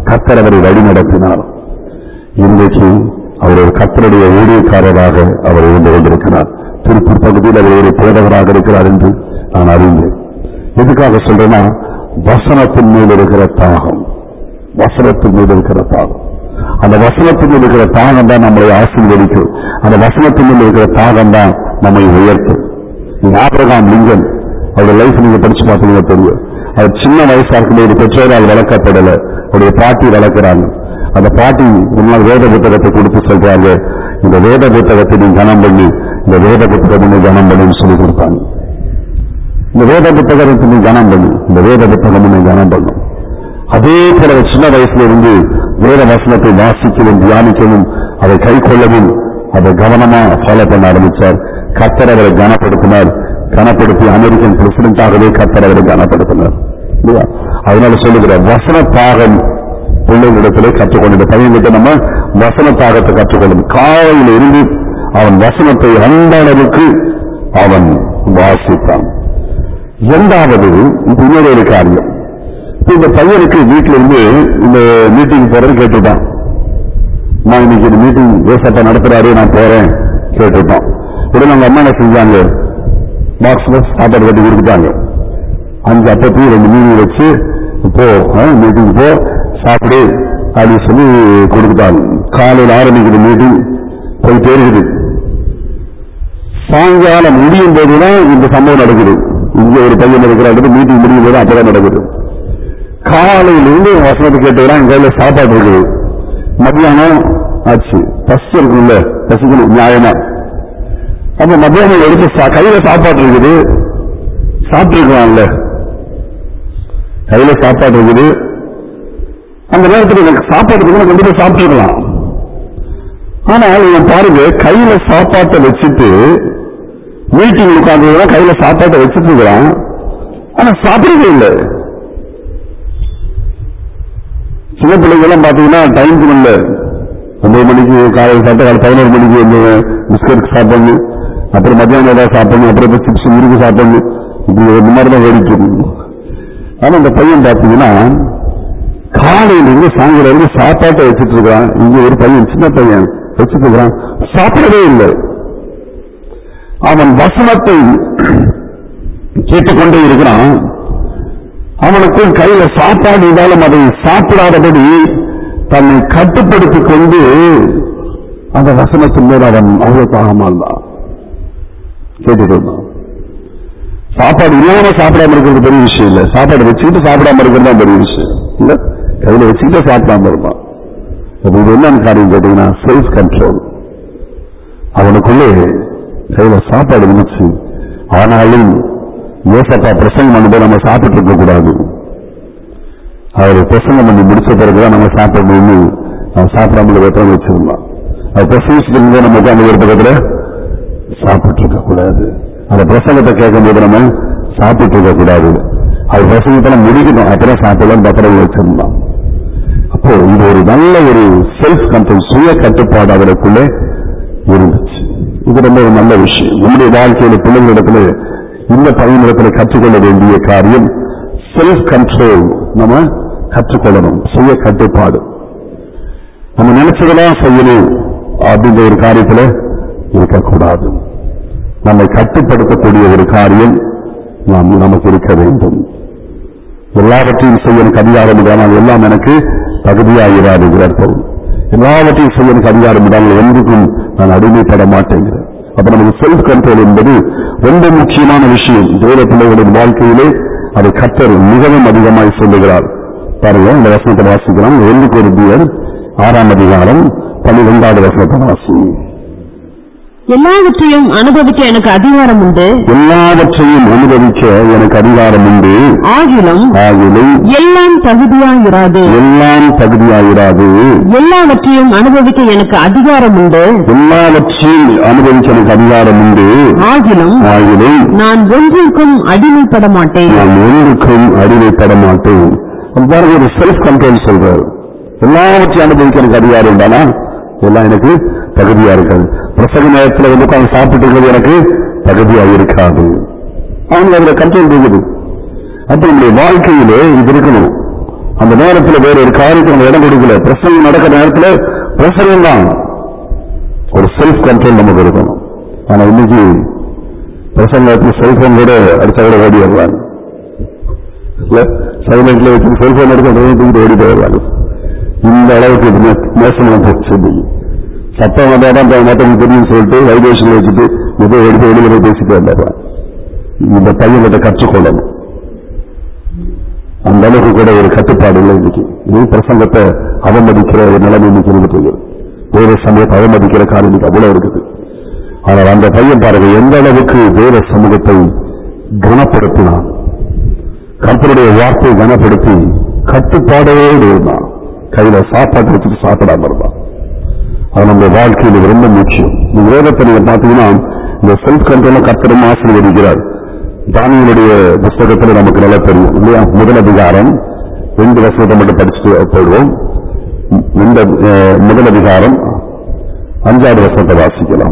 [SPEAKER 1] கர்த்தர் அவரை வழி நடத்தினார். இன்றைக்கு அவர் ஒரு கர்த்தருடைய ஊழியக்காரராக அவர் இருந்து கொண்டிருக்கிறார். திருப்பூர் பகுதியில் அவர் ஒரு போதகராக இருக்கிறார் என்று நான் அறிந்தேன். எதுக்காக சொல்றேன்னா, வசனத்தின் மீது இருக்கிற தாகம், வசனத்தின் மீது இருக்கிற தாகம், அந்த வசனத்தின் மீது இருக்கிற தாகம் தான் நம்மளை ஆசீர்வதிக்கும். அந்த வசனத்தின் மீது இருக்கிற தாகம் தான் நம்மை உயர்த்தும். ஆபிரகாம் லிங்கன் அவருடைய லைஃப் நீங்க படிச்சு பார்த்தீங்கன்னா தெரியும். அவர் சின்ன வயசா இருக்கும்போது பெற்றோரால் வளர்க்கப்படல, அவருடைய பாட்டி வளர்க்கிறாங்க. அந்த பாட்டி ஒரு நாள் வேத புத்தகத்தை கொடுத்து சொல்றாங்க, இந்த வேத புத்தகத்தை நீ கனம் பண்ணி, இந்த வேத புத்தகத்தை நீ கனம் பண்ணி சொல்லி கொடுத்தாங்க. இந்த வேத புத்தகத்தை நீ கனம் பண்ணி, இந்த வேத புத்தகம் நீ கனம் பண்ணும். அதே போல சின்ன வயசுல இருந்து வேத வசனத்தை வாசிக்கவும் தியானிக்கவும் அதை கை கொள்ளவும் அதை கவனமா ஃபாலோ பண்ண ஆரம்பிச்சார். கர்த்தர் அவரை கனப்படுத்தினார். கனப்படுத்தி அமெரிக்கன் பிரசிடென்டாகவே கர்த்தர் அவரை கனப்படுத்தினார். அதனால சொல்லுகிற வசன தாகம் பிள்ளைகளிடத்திலே கற்றுக்கொண்டு, பையன்கிட்ட நம்ம வசன தாகத்தை கற்றுக்கொள்ளும். காலையில் இருந்து அவன் வசனத்தை அந்த அளவுக்கு அவன் வாசித்தான். இரண்டாவது இப்ப இன்னொரு ஒரு காரியம், இந்த பையனுக்கு வீட்டில இருந்து இந்த மீட்டிங் போறது கேட்டுட்டான். நான் இன்னைக்கு இந்த மீட்டிங் ஏசப்பா நடத்துறாரு, நான் போறேன் கேட்டுட்டான். உடனே அவங்க அம்மா என்ன செஞ்சாங்க, பாக்ஸ்ல சாப்பாடு கட்டி கொடுத்துட்டாங்க. அஞ்சு அப்பத்தையும் ரெண்டு மீன் வச்சு போ மீட்டிங் போ சாப்பிடு அப்படின்னு சொல்லி கொடுத்துட்டாங்க. காலையில் ஆரம்பிக்கிற மீட்டிங் போயிட்டே இருக்குது. சாயங்காலம் முடியும் போதுதான் இந்த சம்பவம் நடக்குது. இங்க ஒரு பையன் இருக்கிற மீட்டிங் முடியும் போது அப்பதான் நடக்குது. காலையிலிருந்து வசனத்தை கேட்டுக்கிறான். என் கையில சாப்பாடு இருக்குது. மத்தியானம் ஆச்சு, பஸ் இருக்குல்ல, பசிக்கணும் நியாயமா. அப்ப மத்தியானம் எடுத்து கையில சாப்பாடு இருக்குது, சாப்பிட்டு இருக்கலாம்ல, கையில சாப்பாடு இருக்குது. அந்த நேரத்தில் எனக்கு சாப்பாடு கொண்டு போய் சாப்பிட்டுருக்கலாம். ஆனா இவன் பாருங்க, கையில சாப்பாட்டை வச்சுட்டு மீட்டிங் உட்கார்ந்து கையில சாப்பாட்டை வச்சுட்டு இருக்கிறான். ஆனா சாப்பிடவே இல்லை. சின்ன பிள்ளைங்கெல்லாம் பாத்தீங்கன்னா டைமுக்கு இல்ல, ஒன்பது மணிக்கு காலையில் சாப்பிட்டு பதினோரு மணிக்கு வந்து பிஸ்கட் சாப்பிடணும், அப்புறம் மத்தியானம் ஏதாவது சாப்பிடணும், அப்புறம் சிப்ஸ் முறுக்கு சாப்பிடணும், இப்படி இந்த மாதிரி தான் ஓடிட்டு இருக்கணும். ஆனா இந்த பையன் பாத்தீங்கன்னா காலையிலிருந்து சாயங்காலம் இருந்து சாப்பாட்டை வச்சுட்டு இருக்கான். இங்க ஒரு பையன் சின்ன பையன் வச்சுட்டு இருக்கிறான், சாப்பிடவே இல்லை. அவன் வசனத்தை கேட்டுக்கொண்டே இருக்கிறான். அவனுக்கும் கையில சாப்பாடு இருந்தாலும் அதை சாப்பிடாதபடி தன்னை கட்டுப்படுத்திக் கொண்டு அந்த வசனத்தின் மேல் அவன் அவ்வளவு தாகமால் தான் கேட்டுட்டு இருந்தான். சாப்பாடு இல்லாம சாப்பிடாம இருக்கிறது பெரிய விஷயம் இல்ல, சாப்பாடு வச்சுக்கிட்டு சாப்பிடாம இருக்கிறது தான் பெரிய விஷயம் இல்ல. கையில வச்சுக்கிட்டு சாப்பிடாம இருப்பான். இது என்னன்னு காரியம் கேட்டீங்கன்னா செல்ஃப் கண்ட்ரோல். அவனுக்குள்ளே கையில சாப்பாடு இருந்துச்சு. ஆனாலும் ஏசப்பா பிரசங்கம் பண்ணும்போது நம்ம சாப்பிட்டு இருக்க கூடாது. அவர் பிரசங்கம் பண்ணி முடிச்ச பிறகுதான் நம்ம சாப்பிடணும்னு அவன் சாப்பிடாம வெப்பம் வச்சிருந்தான். அவர் பிரசங்கிச்சுட்டு இருந்தே நம்ம உட்காந்து ஒரு பக்கத்துல சாப்பிட்டு இருக்க கூடாது. அந்த பிரசங்கத்தை கேட்கும் போது நம்ம சாப்பிட்டு இருக்க கூடாது. அவர் பிரசங்கத்தெல்லாம் முடிக்கணும், அப்புறம் சாப்பிடலாம் பத்திரம் வச்சிருந்தான். அப்போ இது ஒரு நல்ல ஒரு செல்ஃப் கண்ட்ரோல், சுய கட்டுப்பாடு அவருக்குள்ளே இருந்துச்சு. இது ரொம்ப ஒரு நல்ல விஷயம். நம்முடைய வாழ்க்கையில பிள்ளைகளிடத்துல இந்த பையனிடத்துல கற்றுக்கொள்ள வேண்டிய காரியம் செல்ஃப் கண்ட்ரோல். நம்ம கற்றுக்கொள்ளணும், சுய கட்டுப்பாடு. நம்ம நினைச்சதெல்லாம் செய்யணும் அப்படின்ற ஒரு காரியத்துல இருக்கக்கூடாது. நம்மை கட்டுப்படுத்தக்கூடிய ஒரு காரியம் நாம் நமக்கு இருக்க வேண்டும். எல்லாவற்றையும் செய்ய எனக்கு அதிகாரம் இல்லாமல் எல்லாம் எனக்கு தகுதியாகிறார். எல்லாவற்றையும் செய்ய எனக்கு அதிகாரம் இல்லாமல் எதுக்கும் நான் அடிமைப்பட மாட்டேங்கிறேன். அப்ப நமக்கு செல்ஃப் கண்ட்ரோல் என்பது ரொம்ப முக்கியமான விஷயம். தேவ பிள்ளைகளின் வாழ்க்கையிலே அதை கர்த்தர் மிகவும் அதிகமாய் சொல்லுகிறார். பாருங்க, இந்த வசனத்தை வாசிக்கலாம். ஒன்று கொரிந்தியர் ஆறாம் அதிகாரம் பன்னிரெண்டாவது வசனத்தை வாசி.
[SPEAKER 2] எல்லாவற்றையும் அனுபவிக்க எனக்கு அதிகாரம் உண்டு,
[SPEAKER 1] எல்லாவற்றையும் அனுபவிக்க எனக்கு அதிகாரம் உண்டு,
[SPEAKER 2] ஆகிலும்
[SPEAKER 1] ஆகிலும்
[SPEAKER 2] எல்லாம் தகுதியாயிராது,
[SPEAKER 1] எல்லாம் தகுதியாயிராது,
[SPEAKER 2] எல்லாவற்றையும் அனுபவிக்க எனக்கு அதிகாரம் உண்டு,
[SPEAKER 1] எல்லாவற்றையும் அனுபவிக்க எனக்கு அதிகாரம் உண்டு,
[SPEAKER 2] ஆகிலும்
[SPEAKER 1] ஆகிலும்
[SPEAKER 2] நான் ஒன்றுக்கும் அடிமைப்பட மாட்டேன்,
[SPEAKER 1] நான் ஒன்றுக்கும் அடிமைப்பட மாட்டேன். பாருங்க, ஒரு செல்ஃப் கண்ட்ரோல் சொல்றாரு. எல்லாவற்றையும் அனுபவிக்க எனக்கு அதிகாரம் உண்டானா எல்லாம் எனக்கு தகுதியா இருக்காது. பிரசங்க நேரத்தில் வந்து உட்காந்து சாப்பிட்டு இருக்கிறது எனக்கு தகுதியா இருக்காது. அவங்க அதுல கண்ட்ரோல் இருக்குது. அப்ப நம்முடைய வாழ்க்கையிலே இது இருக்கணும். அந்த நேரத்தில் வேற ஒரு காரியத்தை நம்ம இடம் கொடுக்கல. பிரசங்கம் நடக்கிற நேரத்தில் பிரசங்கம் தான். ஒரு செல்ஃப் கண்ட்ரோல் நமக்கு இருக்கணும். ஆனா இன்னைக்கு பிரசங்கத்தில் செல்போன் கூட அடுத்த கூட ஓடி வருவாங்க. சைலண்ட்ல வச்சு செல்போன் எடுத்து ஓடி போயிடுவாங்க. இந்த அளவுக்கு மோசமான பிரச்சனை. சத்தம் வந்தாதான் மற்றவங்க தெரியும் சொல்லிட்டு வைப்ரேஷன் வச்சுட்டு ஏதோ எடுத்து வெளியில போய் பேசிட்டு வந்தாங்க. இந்த பையன்கிட்ட கற்றுக்கொள்ளணும். அந்த அளவுக்கு கூட ஒரு கட்டுப்பாடு இல்லை. இன்னைக்கு நீ பிரசங்கத்தை அவமதிக்கிற ஒரு நிலைமை இன்னைக்கு இருந்துட்டு வேற சமூகத்தை அவமதிக்கிற காரணம் அவ்வளவு இருக்குது. ஆனால் அந்த பையன் பாருங்க எந்த அளவுக்கு வேற சமூகத்தை குணப்படுத்தினான். கர்த்தருடைய வார்த்தையை கனப்படுத்தி கட்டுப்பாடோடு இருந்தான். கையில சாப்பாட்டு வச்சுட்டு சாப்பிடாம இருந்தான். அது நம்ம வாழ்க்கையில் ரொம்ப முக்கியம். நீங்க வேதத்தை நீங்க பாத்தீங்கன்னா இந்த செல்ஃப் கண்ட்ரோல கர்த்தரும் ஆசீர்வதிக்கிறார். தானியேலுடைய புஸ்தகத்துல நமக்கு நல்லா தெரியும் இல்லையா? முதல் அதிகாரம் ரெண்டு வசனத்தை மட்டும் படிச்சுட்டு போயிடுவோம். இந்த முதல் அதிகாரம் அஞ்சாவது வசனத்தை வாசிக்கலாம்.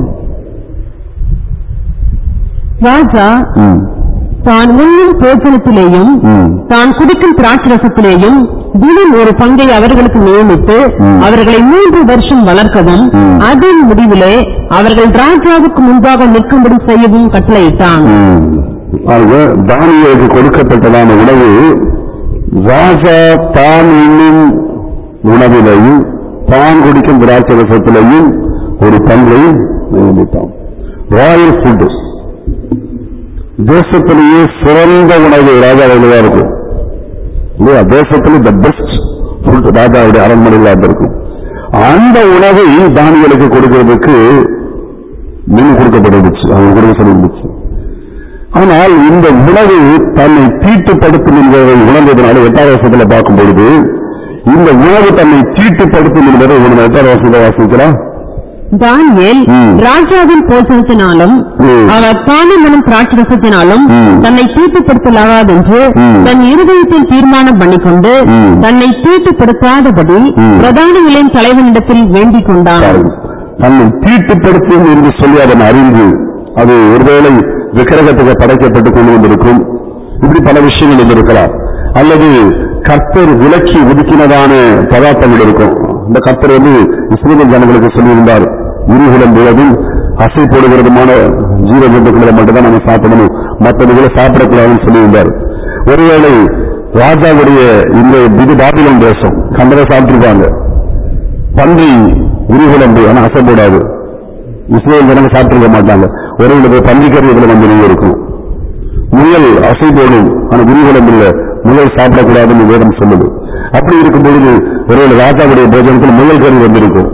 [SPEAKER 2] ராஜா தான் உண்ணும் போஜனத்திலேயும் தான் குடிக்கும் திராட்சரசத்திலேயும் தினம் ஒரு பங்கை அவர்களுக்கு நியமித்து அவர்களை மூன்று வருஷம் வளர்க்கவும் அதன் முடிவிலே அவர்கள் ராஜாவுக்கு முன்பாக நிற்கும்படி செய்யவும் கட்டளையிட்டான்.
[SPEAKER 1] தானியேலுக்கு கொடுக்கப்பட்டதான உணவு ராஜா தான் உண்ணும் உணவிலையும் தான் குடிக்கும் திராட்சரசத்திலையும் ஒரு பங்கை நியமித்தான். ராயல் ஃபுட் தேசத்திலேயே சிறந்த உணவு ராஜாவுடைய இருக்கும் இல்லையா? தேசத்திலே த பெஸ்ட் ஃபுட் ராஜாவுடைய அரண்மனையில் இருக்கும். அந்த உணவை தானியேலுக்கு கொடுக்கிறதுக்கு மெனு கொடுக்கப்பட்டிருந்துச்சு, அவங்க கொடுக்க சொல்லிருந்துச்சு. ஆனால் இந்த உணவு தன்னை தீட்டுப்படுத்தும் என்பதை உணர்ந்ததுனால எட்டாவது வருஷத்துல பார்க்கும் பொழுது இந்த உணவு தன்னை தீட்டுப்படுத்தும் என்பதை எட்டாவது வருஷத்தை வாசிக்கலாம்.
[SPEAKER 2] தானியேல் ராஜாவின் போஜனத்தினாலும் அவர் பானமனும் திராட்சரசத்தினாலும் தன்னை தீட்டுப்படுத்தலாகாது என்று தன் இருதயத்தில் தீர்மானம் பண்ணிக்கொண்டு தன்னை தீட்டுப்படுத்தாதபடி பிரதானிகளின் தலைவனிடத்தில் வேண்டிக் கொண்டான்.
[SPEAKER 1] தன்னை தீட்டுப்படுத்தும் என்று சொல்லி அதன் அறிந்து அது ஒருவேளை விக்கிரகத்துக்கு படைக்கப்பட்டுக் கொண்டு வந்திருக்கும். இப்படி பல விஷயங்கள் இருக்கலாம். அல்லது கர்த்தர் விலக்கி ஒதுக்கினதான பதார்த்தங்கள் இருக்கும். இந்த கர்த்தர் வந்து இஸ்ரவேல் ஜனங்களுக்கு சொல்லியிருந்தார், இருகுலம் போவதும் அசை போடுகிறதுமான ஜீவ ஜந்துக்களை மட்டும்தான் நம்ம சாப்பிடணும், மற்றவர்களை சாப்பிடக்கூடாதுன்னு சொல்லியிருந்தார். ஒருவேளை ராஜாவுடைய இந்த இது பாபிலோன் தேசம் கண்டதை சாப்பிட்டுருப்பாங்க. பன்றி இருகுலம் ஆனா அசை போடாது, இஸ்ரவேல் ஜனங்க சாப்பிட்டுருக்க மாட்டாங்க. ஒருவருடைய பன்றிக்கறி இதுல வந்து இருக்கும். முயல் அசை போடும் ஆனா குருகுலம் இல்ல, முயல் சாப்பிடக்கூடாதுன்னு வேதம் சொல்லுது. அப்படி இருக்கும் பொழுது ஒருவேளை ராஜாவுடைய போஜனத்தில் முயல் கறி வந்திருக்கும்.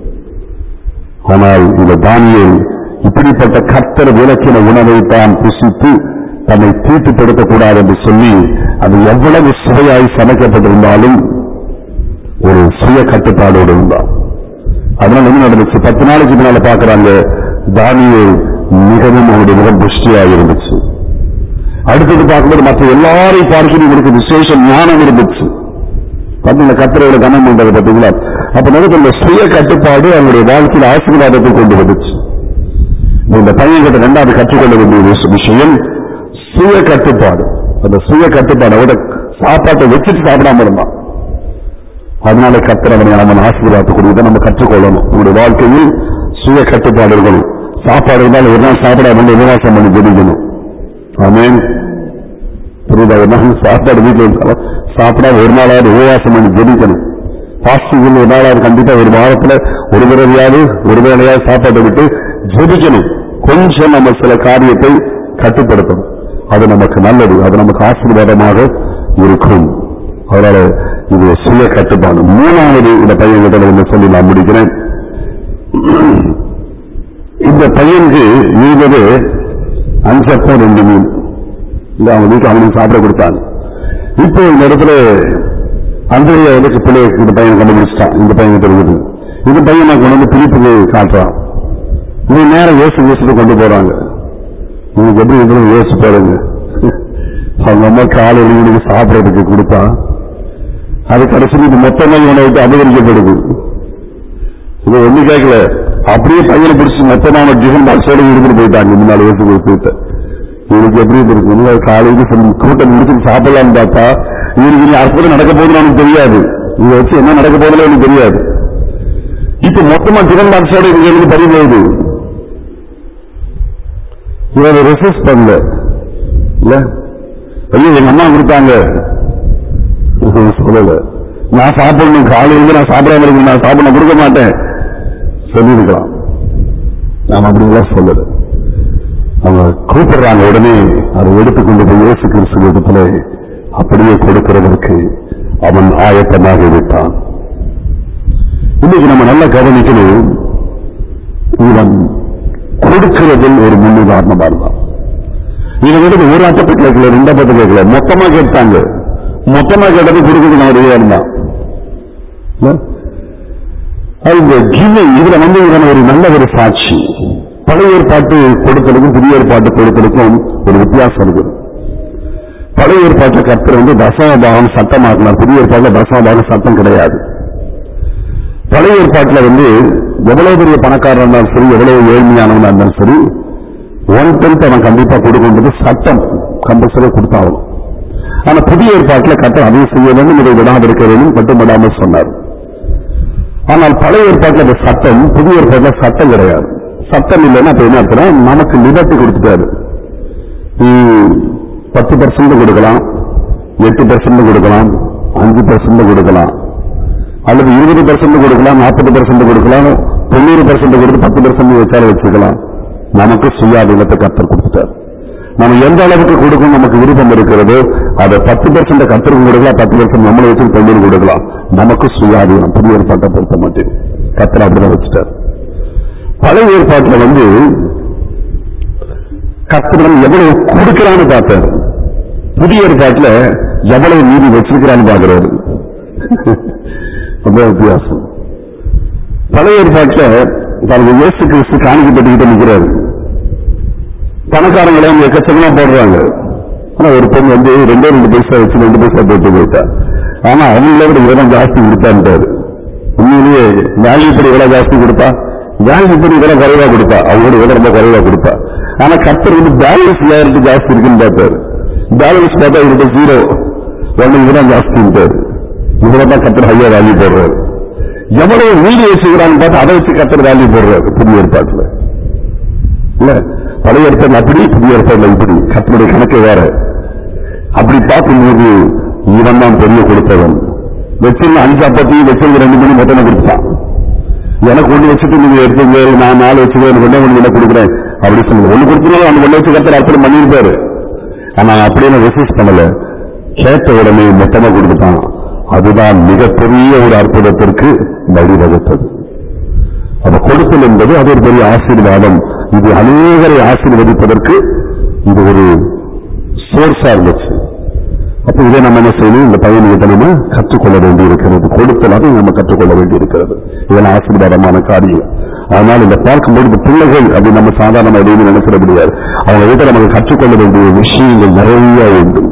[SPEAKER 1] ஆனால் இந்த தானியேல் இப்படிப்பட்ட கர்த்தர் விலக்கின உணவை தான் புசித்து தன்னை தீட்டுப்படுத்தக்கூடாது என்று சொல்லி அது எவ்வளவு சுவையாய் சமைக்கப்பட்டிருந்தாலும் ஒரு சுய கட்டுப்பாடோடு இருந்தார். அதனால என்ன நடந்துச்சு? பத்து நாளைக்கு முன்னால பாக்குறாங்க, தானியேல் மிகவும் அவருடைய முகம் புஷ்டியாக இருந்துச்சு. அடுத்தது பார்க்கும்போது மற்ற எல்லாரையும் பார்க்கணும் இவருக்கு விசேஷ ஞானம் இருந்துச்சு. பார்த்தீங்களா கர்த்தரோட கனம் பண்றது பார்த்தீங்களா? அப்ப நமக்கு இந்த சுய கட்டுப்பாடு அவங்களுடைய வாழ்க்கையில் ஆசீர்வாதத்தை கொண்டு வந்துச்சு. இந்த பையன் கிட்ட ரெண்டாவது கற்றுக்கொள்ள வேண்டிய விஷயம் சுய கட்டுப்பாடு. அந்த சுய கட்டுப்பாடு அவட சாப்பாட்டை வச்சுட்டு சாப்பிடாம இருந்தான். அதனால கர்த்தர் அவனை அவன் ஆசீர்வாதக்கூடியதை நம்ம கற்றுக்கொள்ளணும். நம்முடைய வாழ்க்கையில் சுய கட்டுப்பாடு இருக்கணும். சாப்பாடு இருந்தாலும் ஒரு நாள் சாப்பிடாம உபவாசம் பண்ணி ஜெபிக்கணும். ஆமென். புரியுதா? ஒரு நாள் சாப்பாடு வீட்டில் இருந்தாலும் சாப்பிடாம ஒரு நாளாவது உபவாசம் பண்ணி ஜெபிக்கணும். பாஸ்டிங் ஒரு நாளாவது கண்டிப்பா ஒரு வாரத்துல ஒரு தடவையாவது ஒரு வேளையாவது சாப்பாட்டை விட்டு ஜெபிக்கணும். கொஞ்சம் நம்ம சில காரியத்தை கட்டுப்படுத்தணும். அது நமக்கு நல்லது, அது நமக்கு ஆசீர்வாதமாக இருக்கும். அதனால இது சுய கட்டுப்பாடு. மூணாவது இந்த பையன் கிட்ட என்ன சொல்லி நான் முடிக்கிறேன். இந்த பையனுக்கு இருந்தது அஞ்சப்பம் ரெண்டு மீன் இல்ல, அவங்க வீட்டு அவனுக்கு சாப்பிட கொடுத்தாங்க. இப்போ இந்த இடத்துல அந்த வந்து பிள்ளை இந்த பையன் கண்டுபிடிச்சிட்டான். இந்த பையன் தெரியுது, இந்த பையன் நான் கொண்டு வந்து பிரிப்புக்கு காட்டுறான். இது நேரம் யோசிச்சு யோசிச்சு கொண்டு போறாங்க. உங்களுக்கு எப்படி இருந்து யோசிச்சு பாருங்க. அவங்க அம்மா காலையில் இவனுக்கு சாப்பிடறதுக்கு கொடுத்தா அது கடைசி இது மொத்தமா இவனை விட்டு அபகரிக்கப்படுது. இது ஒண்ணு கேட்கல, அப்படியே பையனை பிடிச்சி மொத்தமான டிஃபன் பாக்ஸோட எடுத்துட்டு போயிட்டாங்க. முன்னாள் யோசிச்சு போயிட்ட இவனுக்கு எப்படி இருக்கு. காலையில் கூட்டம் முடிச்சுட்டு சாப்பிடலான்னு பார்த்தா இவருக்கு இனி அற்புதம் நடக்க போகுதுன்னு அவனுக்கு தெரியாது. இதை வச்சு என்ன நடக்க போகுதுன்னு எனக்கு தெரியாது. இப்ப மொத்தமா டிஃபன் பாக்ஸோட இவங்க எனக்கு பறி போகுது. இவரை ரெசிஸ்ட் பண்ணல. இல்ல ஐயோ எங்க அம்மா கொடுத்தாங்க சொல்லல, நான் சாப்பிடணும், காலையிலிருந்து நான் சாப்பிடாம இருக்கேன், நான் சாப்பிட கொடுக்க மாட்டேன் சொல்லியிருக்கலாம். நாம் அப்படிங்கலாம் சொல்லல. அவங்க கூப்பிடுறாங்க, உடனே அதை எடுத்துக்கொண்டு போய் இயேசு கிறிஸ்து இடத்துல அப்படியே கொடுக்கிறதற்கு அவன் ஆயத்தமாக விட்டான். இன்னைக்கு நம்ம நல்லா கவனிக்கணும், இவன் கொடுக்கிறதில் ஒரு முன்னுதாரணமா இருந்தான். இவன் வந்து ஒரு அட்டத்தை கேட்கல, ரெண்டு அட்டத்தை கேட்கல, மொத்தமா கேட்டாங்க. மொத்தமா கேட்டது கொடுக்குறது நான் ரெடியா இருந்தான். இந்த கிவிங் இதுல வந்து இவன் ஒரு நல்ல ஒரு சாட்சி. பழைய ஏற்பாட்டு கொடுத்தலுக்கும் புதிய ஏற்பாட்டு கொடுத்தலுக்கும் ஒரு வித்தியாசம் இருக்கு. பழைய ஏற்பாட்டு கர்த்தர் வந்து தசமபாகம் சட்டமாக்கினார். புதிய ஏற்பாட்டில் தசமபாகம் சட்டம் கிடையாது. பழைய ஏற்பாட்டில் வந்து எவ்வளவு பெரிய பணக்காரன் இருந்தாலும் சரி, எவ்வளவு ஏழ்மையானவனா இருந்தாலும் சரி, ஒன் டென்த் அவன் கண்டிப்பா கொடுக்கின்றது சட்டம், கம்பல்சரியா கொடுத்தாலும். ஆனா புதிய ஏற்பாட்டில் கட்டம் அதையும் செய்ய வேண்டும், இதை விடாதிருக்க வேண்டும், கட்டுப்படாமல் சொன்னார். ஆனால் பழைய ஏற்பாட்டில் அந்த சட்டம், புதிய ஏற்பாட்டில் சட்டம் கிடையாது. சட்டம் இல்லைன்னா அப்ப என்ன அர்த்தம், நமக்கு லிபர்ட்டி கொடுத்துட்டாரு. பத்து பர்சன்ட் கொடுக்கலாம், எட்டு பர்சன்ட் கொடுக்கலாம், அஞ்சு பர்சன்ட் கொடுக்கலாம், அல்லது இருபது பர்சன்ட் கொடுக்கலாம், நாற்பது பர்சன்ட் கொடுக்கலாம், தொண்ணூறு பர்சன்ட் கொடுத்து பத்து பர்சன்ட் வச்சாலும் வச்சுக்கலாம். நமக்கு சுயாதீனத்தை கர்த்தர் கொடுத்துட்டார். நம்ம எந்த அளவுக்கு கொடுக்கும் நமக்கு விருப்பம் இருக்கிறது, அதை பத்து பர்சன்ட் கர்த்தருக்கு கொடுக்கலாம், பத்து பர்சன்ட் நம்மளை வச்சு தொண்ணூறு கொடுக்கலாம். நமக்கு சுயாதீனம். புதிய ஏற்பாட்டை பொறுத்த மாட்டேன் கர்த்தர் அப்படிதான் வச்சுட்டார். பழைய ஏற்பாட்டில் வந்து கர்த்தர் எவ்வளவு கொடுக்கிறான்னு பார்த்தார். புதிய ஏற்பாட்டில் எவ்வளவு நீதி வச்சிருக்கிறான்னு பார்க்கிறாரு. ரொம்ப வித்தியாசம். பழைய ஏற்பாட்டில் தனது இயேசு கிறிஸ்து காணிக்கப்பட்டுக்கிட்டு நிற்கிறாரு. பணக்காரங்களை அவங்க எக்கச்சக்கமா போடுறாங்க. ஆனா ஒரு பெண் வந்து ரெண்டே ரெண்டு பைசா வச்சு ரெண்டு பைசா போட்டு போயிட்டா. ஆனா அவங்கள விட இவரம் ஜாஸ்தி கொடுத்தான்ட்டாரு. உண்மையிலேயே வேல்யூ படி எவ்வளவு ஜாஸ்தி கொடுப்பா, வேல்யூ படி இதெல்லாம் குறைவா கொடுப்பா, அவங்களோட இவ்வளவு ரொம்ப குறைவா கொடுப்பா. ஆனா கர்த்தர் வந்து பேலன்ஸ் யாருக்கு ஜாஸ்தி இருக்குன்னு பார்த்தாரு. பேலன்ஸ் பார்த்தா இவருக்கு ஜீரோ, ஒன்னு இதுதான் ஜாஸ்தின்ட்டாரு. இவ்வளவுதான் கர்த்தர் ஹையா வேல்யூ போடுறாரு. எவ்வளவு நீதி வச்சுக்கிறான்னு பார்த்து அதை வச்சு கர்த்தர் வேல்யூ போடுறாரு புதிய ஏற்பாட்டுல. இல்ல பழைய ஏற்பாடு அப்படி, புதிய ஏற்பாடுல இப்படி. கர்த்தருடைய கணக்கு வேற. அப்படி பார்க்கும்போது இவன் தான் பெரிய கொடுத்தவன். வச்சிருந்த அஞ்சு அப்பத்தையும் வச்சிருந்த ரெண்டு மணி மொத்தம் கொடுத்தான். எனக்கு ஒண்ணு வச்சுட்டு நீங்க எடுத்துங்க, நான் நாலு வச்சுக்கிறேன், ஒன்னே ஒண்ணு என்ன கொடுக்குறேன் அப்படி சொல்லுங்க. ஒண்ணு கொடுத்தனால அந்த ஒண்ணு வச்சு கர்த்தர் அர்ப்பணம் பண்ணியிருப்பாரு. ஆனா அப்படியே நான் ரெசிஸ்ட் பண்ணல, கேட்ட உடனே மொத்தமா கொடுத்துட்டான். அதுதான் மிகப்பெரிய ஒரு அற்புதத்திற்கு வழிவகுத்தது. அது கொடுத்தல் என்பது அது ஒரு பெரிய ஆசீர்வாதம். இது அநேகரை ஆசீர்வதிப்பதற்கு இது ஒரு சோர்ஸா இருந்துச்சு. அப்ப இதை நம்ம என்ன செய்யணும், இந்த பையன்கிட்ட நம்ம கற்றுக்கொள்ள வேண்டி இருக்கிறது. கொடுத்தலாக நம்ம கற்றுக்கொள்ள வேண்டி இருக்கிறது. இதெல்லாம் ஆசீர்வாதமான காரியம். ஆனால் இந்த பார்க்கும்போது இந்த பிள்ளைகள் அப்படி நம்ம சாதாரண எதையும் நினைச்சிட முடியாது. அவங்க கிட்ட நமக்கு கற்றுக்கொள்ள வேண்டிய விஷயங்கள் நிறைய உண்டு,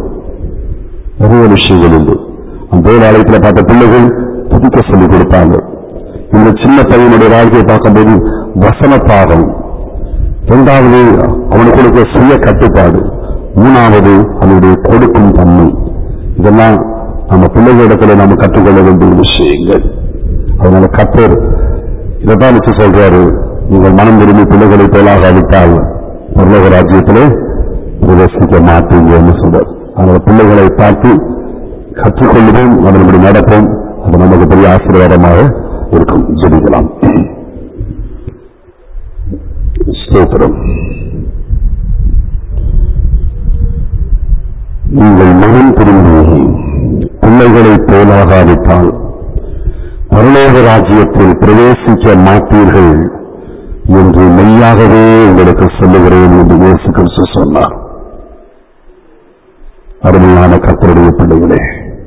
[SPEAKER 1] நிறைய விஷயங்கள் உண்டு. அந்த தேவாலயத்தில் பார்த்த பிள்ளைகள் துதிக்க சொல்லிக் கொடுப்பாங்க. இந்த சின்ன பையனுடைய வாழ்க்கையை பார்க்கும்போது வசன பாகம், இரண்டாவது அவனுக்கு கொடுக்கிற சுய கட்டுப்பாடு, மூணாவது அவனுடைய கொடுக்கும் தன்மை. இதெல்லாம் நம்ம பிள்ளைகளிடத்துல நாம கற்றுக்கொள்ள வேண்டிய விஷயங்கள். அதனால கர்த்தர் இதைத்தான் வச்சு சொல்றாரு, நீங்கள் மனம் விரும்பி பிள்ளைகளை போலாகாவிட்டால் பரலோக ராஜ்யத்திலே பிரவேசிக்க மாட்டீங்கன்னு சொல்றார். அதனால பிள்ளைகளை பார்த்து கற்றுக்கொள்ளுவோம், அதன்படி நடப்போம். அது நமக்கு பெரிய ஆசீர்வாதமாக இருக்கும். ஜெபிக்கலாம். ஸ்தோத்திரம். நீங்கள் மனம் திரும்பி பிள்ளைகளை போலாகாவிட்டால் பரலோக ராஜ்யத்தில் பிரவேசிக்க மாட்டீர்கள் என்று மெய்யாகவே உங்களுக்கு சொல்லுகிறேன் என்று இயேசு கிறிஸ்து சொன்னார். அருமையான கர்த்தருடைய பிள்ளைகளே,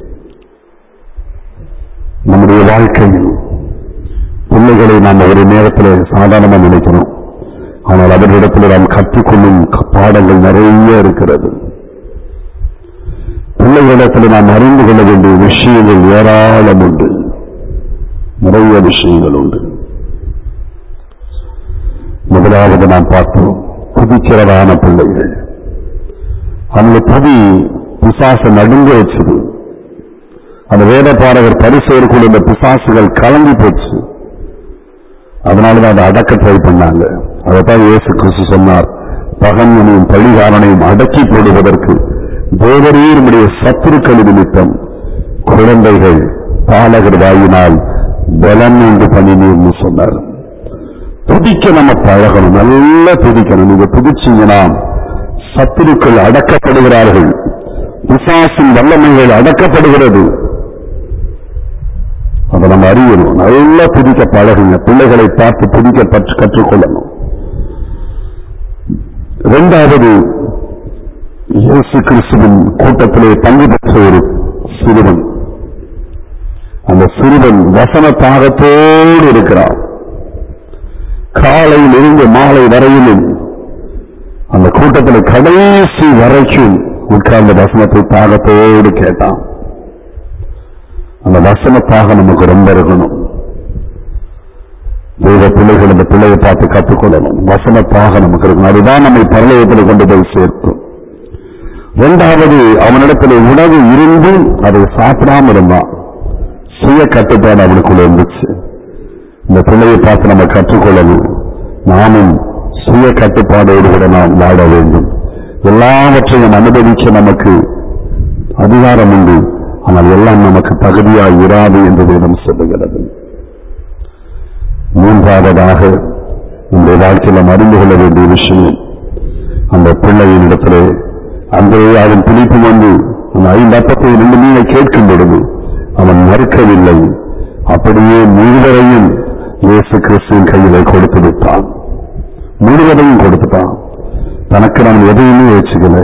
[SPEAKER 1] நம்முடைய வாழ்க்கையில் பிள்ளைகளை நாம் ஒரு நேரத்தில் சாதாரணமாக நினைக்கணும். ஆனால் அவர்களிடத்தில் நாம் கற்றுக்கொள்ளும் பாடங்கள் நிறைய இருக்கிறது. பிள்ளைகளிடத்தில் நாம் அறிந்து கொள்ள வேண்டிய விஷயங்கள் ஏராளம் உண்டு, நிறைய விஷயங்கள் உண்டு. முதலாவது நாம் பார்த்தோம், துதிக்கிறதான பிள்ளைகள். அந்த துதி பிசாசை நடுங்க வச்சது. அந்த வேத பாரகர் பரிசேயருக்குள் இந்த பிசாசுகள் கலங்கி போச்சு. அதனாலதான் அதை அடக்க ட்ரை பண்ணாங்க. அதைத்தான் இயேசு கிறிஸ்து சொன்னார், பகைவனையும் பழிகாரனையும் அடக்கி போடுவதற்கு தேவரீருடைய சத்துருக்கள் நிமித்தம் குழந்தைகள் பாலகர் வாயினால் பலன் உண்டு பண்ணினீர்னு சொன்னார். துதிக்க நம்ம பழகணும், நல்லா துதிக்கணும். நீங்க துதிச்சீங்கன்னா சத்துருக்கள் அடக்கப்படுகிறார்கள், பிசாசின் வல்லமைகள் அடக்கப்படுகிறது. அதை நம்ம அறியணும். நல்லா துதிக்க பழகுங்க. பிள்ளைகளை பார்த்து துதிக்க பற்று கற்றுக்கொள்ளணும். இரண்டாவது, இயேசு கிறிஸ்துவின் கூட்டத்திலே பங்கு பெற்ற ஒரு சிறுவன். அந்த சிறுவன் வசன தாகத்தோடு இருக்கிறான். காலையில் இருந்து மாலை வரையிலும் அந்த கூட்டத்தில் கடைசி வரைக்கும் உட்கார்ந்த வசனத்தை தாகத்தோடு கேட்டான். அந்த வசனத்தாக நமக்கு ரொம்ப இருக்கணும். தெய்வ பிள்ளைகள் அந்த பிள்ளையை பார்த்து கற்றுக்கொள்ளணும். வசனத்தாக நமக்கு இருக்கணும். அதுதான் நம்மை பரலோகத்தில் கொண்டு போய் சேர்க்கும். இரண்டாவது, அவனிடத்தில் உணவு இருந்து அதை சாப்பிடாம இருந்தான். சுய கட்டுப்பாடு அவனுக்குள்ள இருந்துச்சு. இந்த பிள்ளையை பார்த்து நம்ம கற்றுக்கொள்ளணும். நாமும் சுய கட்டுப்பாடோடு கூட நாம் வாழ வேண்டும். எல்லாவற்றையும் அனுபவிக்க நமக்கு அதிகாரம் உண்டு, ஆனால் எல்லாம் நமக்கு தகுதியாய் இராது என்று வேதம் சொல்லுகிறது. மூன்றாவதாக இந்த வாழ்க்கையில் நாம் அறிந்து கொள்ள வேண்டிய விஷயம், அந்த பிள்ளையின் இடத்திலே அங்கே அவன் பிடிப்பு வந்து அந்த ஐந்து அப்பத்தை ரெண்டு மீனை கேட்கும் பொழுது அவன் மறுக்கவில்லை. அப்படியே முழுவதையும் இயேசு கிறிஸ்துவின் கையிலே கொடுத்து விட்டான். முழுவதையும் கொடுத்துட்டான். தனக்கு நான் எதையுமே வச்சுக்கல.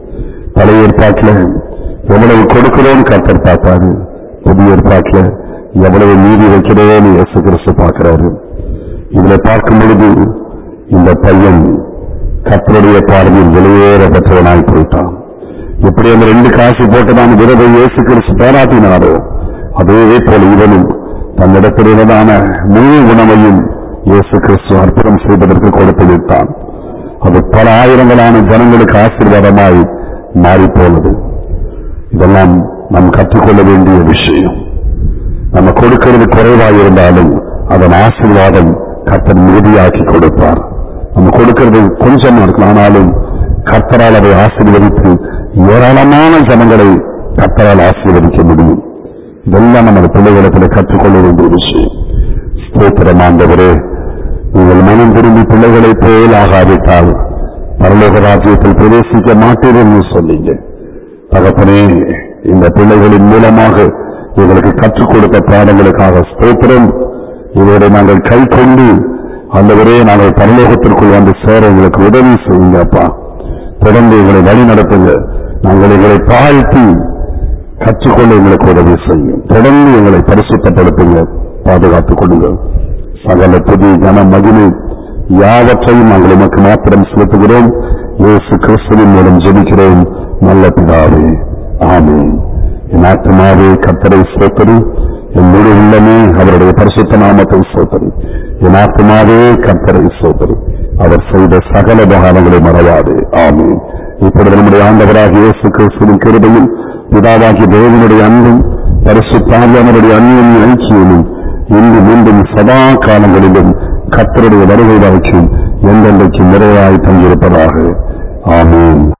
[SPEAKER 1] பழைய ஏற்பாட்டில் எவ்வளவு கொடுக்கிறோன்னு கர்த்தர் பார்த்தாரு. புதிய ஏற்பாட்டில் எவ்வளவு நீதி வைக்கிறோன்னு இயேசு கிறிஸ்து பார்க்கிறாரு. இதுல பார்க்கும் பொழுது இந்த பையன் கர்த்தருடைய பார்வையில் வெளியேற பெற்றவனாய் போயிட்டான். எப்படி அந்த ரெண்டு காசு போட்டதான விரதை இயேசு கிறிஸ்து பாராட்டினாரோ அதே போல இவனும் தன்னிடத்திலான முழு உணவையும் இயேசு கிறிஸ்து அற்புதம் செய்வதற்கு கொடுத்து விட்டான். அது பல ஆயிரங்களான ஜனங்களுக்கு ஆசீர்வாதமாய் மாறிப்போனது. இதெல்லாம் நாம் கற்றுக்கொள்ள வேண்டிய விஷயம். நம்ம கொடுக்கிறது குறைவாக இருந்தாலும் அதன் ஆசீர்வாதம் கர்த்தர் மிகுதியாக்கி கொடுப்பார். நம்ம கொடுக்கிறது கொஞ்சமா இருக்கலாம், ஆனாலும் கர்த்தரால் அதை ஆசீர்வதித்து ஏராளமான ஜனங்களை கர்த்தரால் ஆசீர்வதிக்க முடியும். இதெல்லாம் நமது பிள்ளைகளிடத்தில் கற்றுக்கொள்ள வேண்டிய விஷயம். ஸ்தோத்திரம் ஆண்டவரே, நீங்கள் மனம் திரும்பி பிள்ளைகளை போல் ஆகாவிட்டால் பரலோக ராஜ்யத்தில் பிரவேசிக்க மாட்டீர்கள் சொன்னீங்க. தகப்பனே, இந்த பிள்ளைகளின் மூலமாக எங்களுக்கு கற்றுக் கொடுத்த பாடங்களுக்காக ஸ்தோத்திரம். இவரை நாங்கள் கை கொண்டு ஆண்டவரே நாங்கள் பரலோகத்திற்குள் வந்து சேர எங்களுக்கு உதவி செய்யுங்க அப்பா. தொடர்ந்து எங்களை வழி நடத்துங்க. நாங்கள் எங்களை தாழ்த்தி கற்றுக்கொள்ள எங்களுக்கு உதவி செய்யும். தொடர்ந்து எங்களை பரிசுத்தப்படுத்துங்க, பாதுகாத்துக் கொள்ளுங்க. சகல புதிய கன மகிமை யாவற்றையும் நாங்கள் உமக்கு மாத்திரம் செலுத்துகிறோம். இயேசு கிறிஸ்துவின் மூலம் ஜெபிக்கிறோம் நல்ல பிதாவே, ஆமென். என் ஆத்மாவே கர்த்தரை ஸ்தோத்திரி, என் முழு உள்ளமே அவருடைய பரிசுத்த நாமத்தை ஸ்தோத்திரி. என் ஆத்மாவே கர்த்தரை ஸ்தோத்திரி, அவர் செய்த சகல உபகாரங்களை மறவாதே. ஆமென். இப்பொழுது நம்முடைய ஆண்டவராகிய இயேசு கிறிஸ்துவின் கிருபையும் பிதாவாகிய தேவனுடைய அன்பும் பரிசுத்த ஆவியானவருடைய அன்பின் ஐக்கியமும் இன்று மீண்டும் சதா காலங்களிலும் கர்த்தருடைய வருகை வரைக்கும் எந்தெந்தைக்கு நிறைவாய் தங்கியிருப்பதாக. ஆமென்.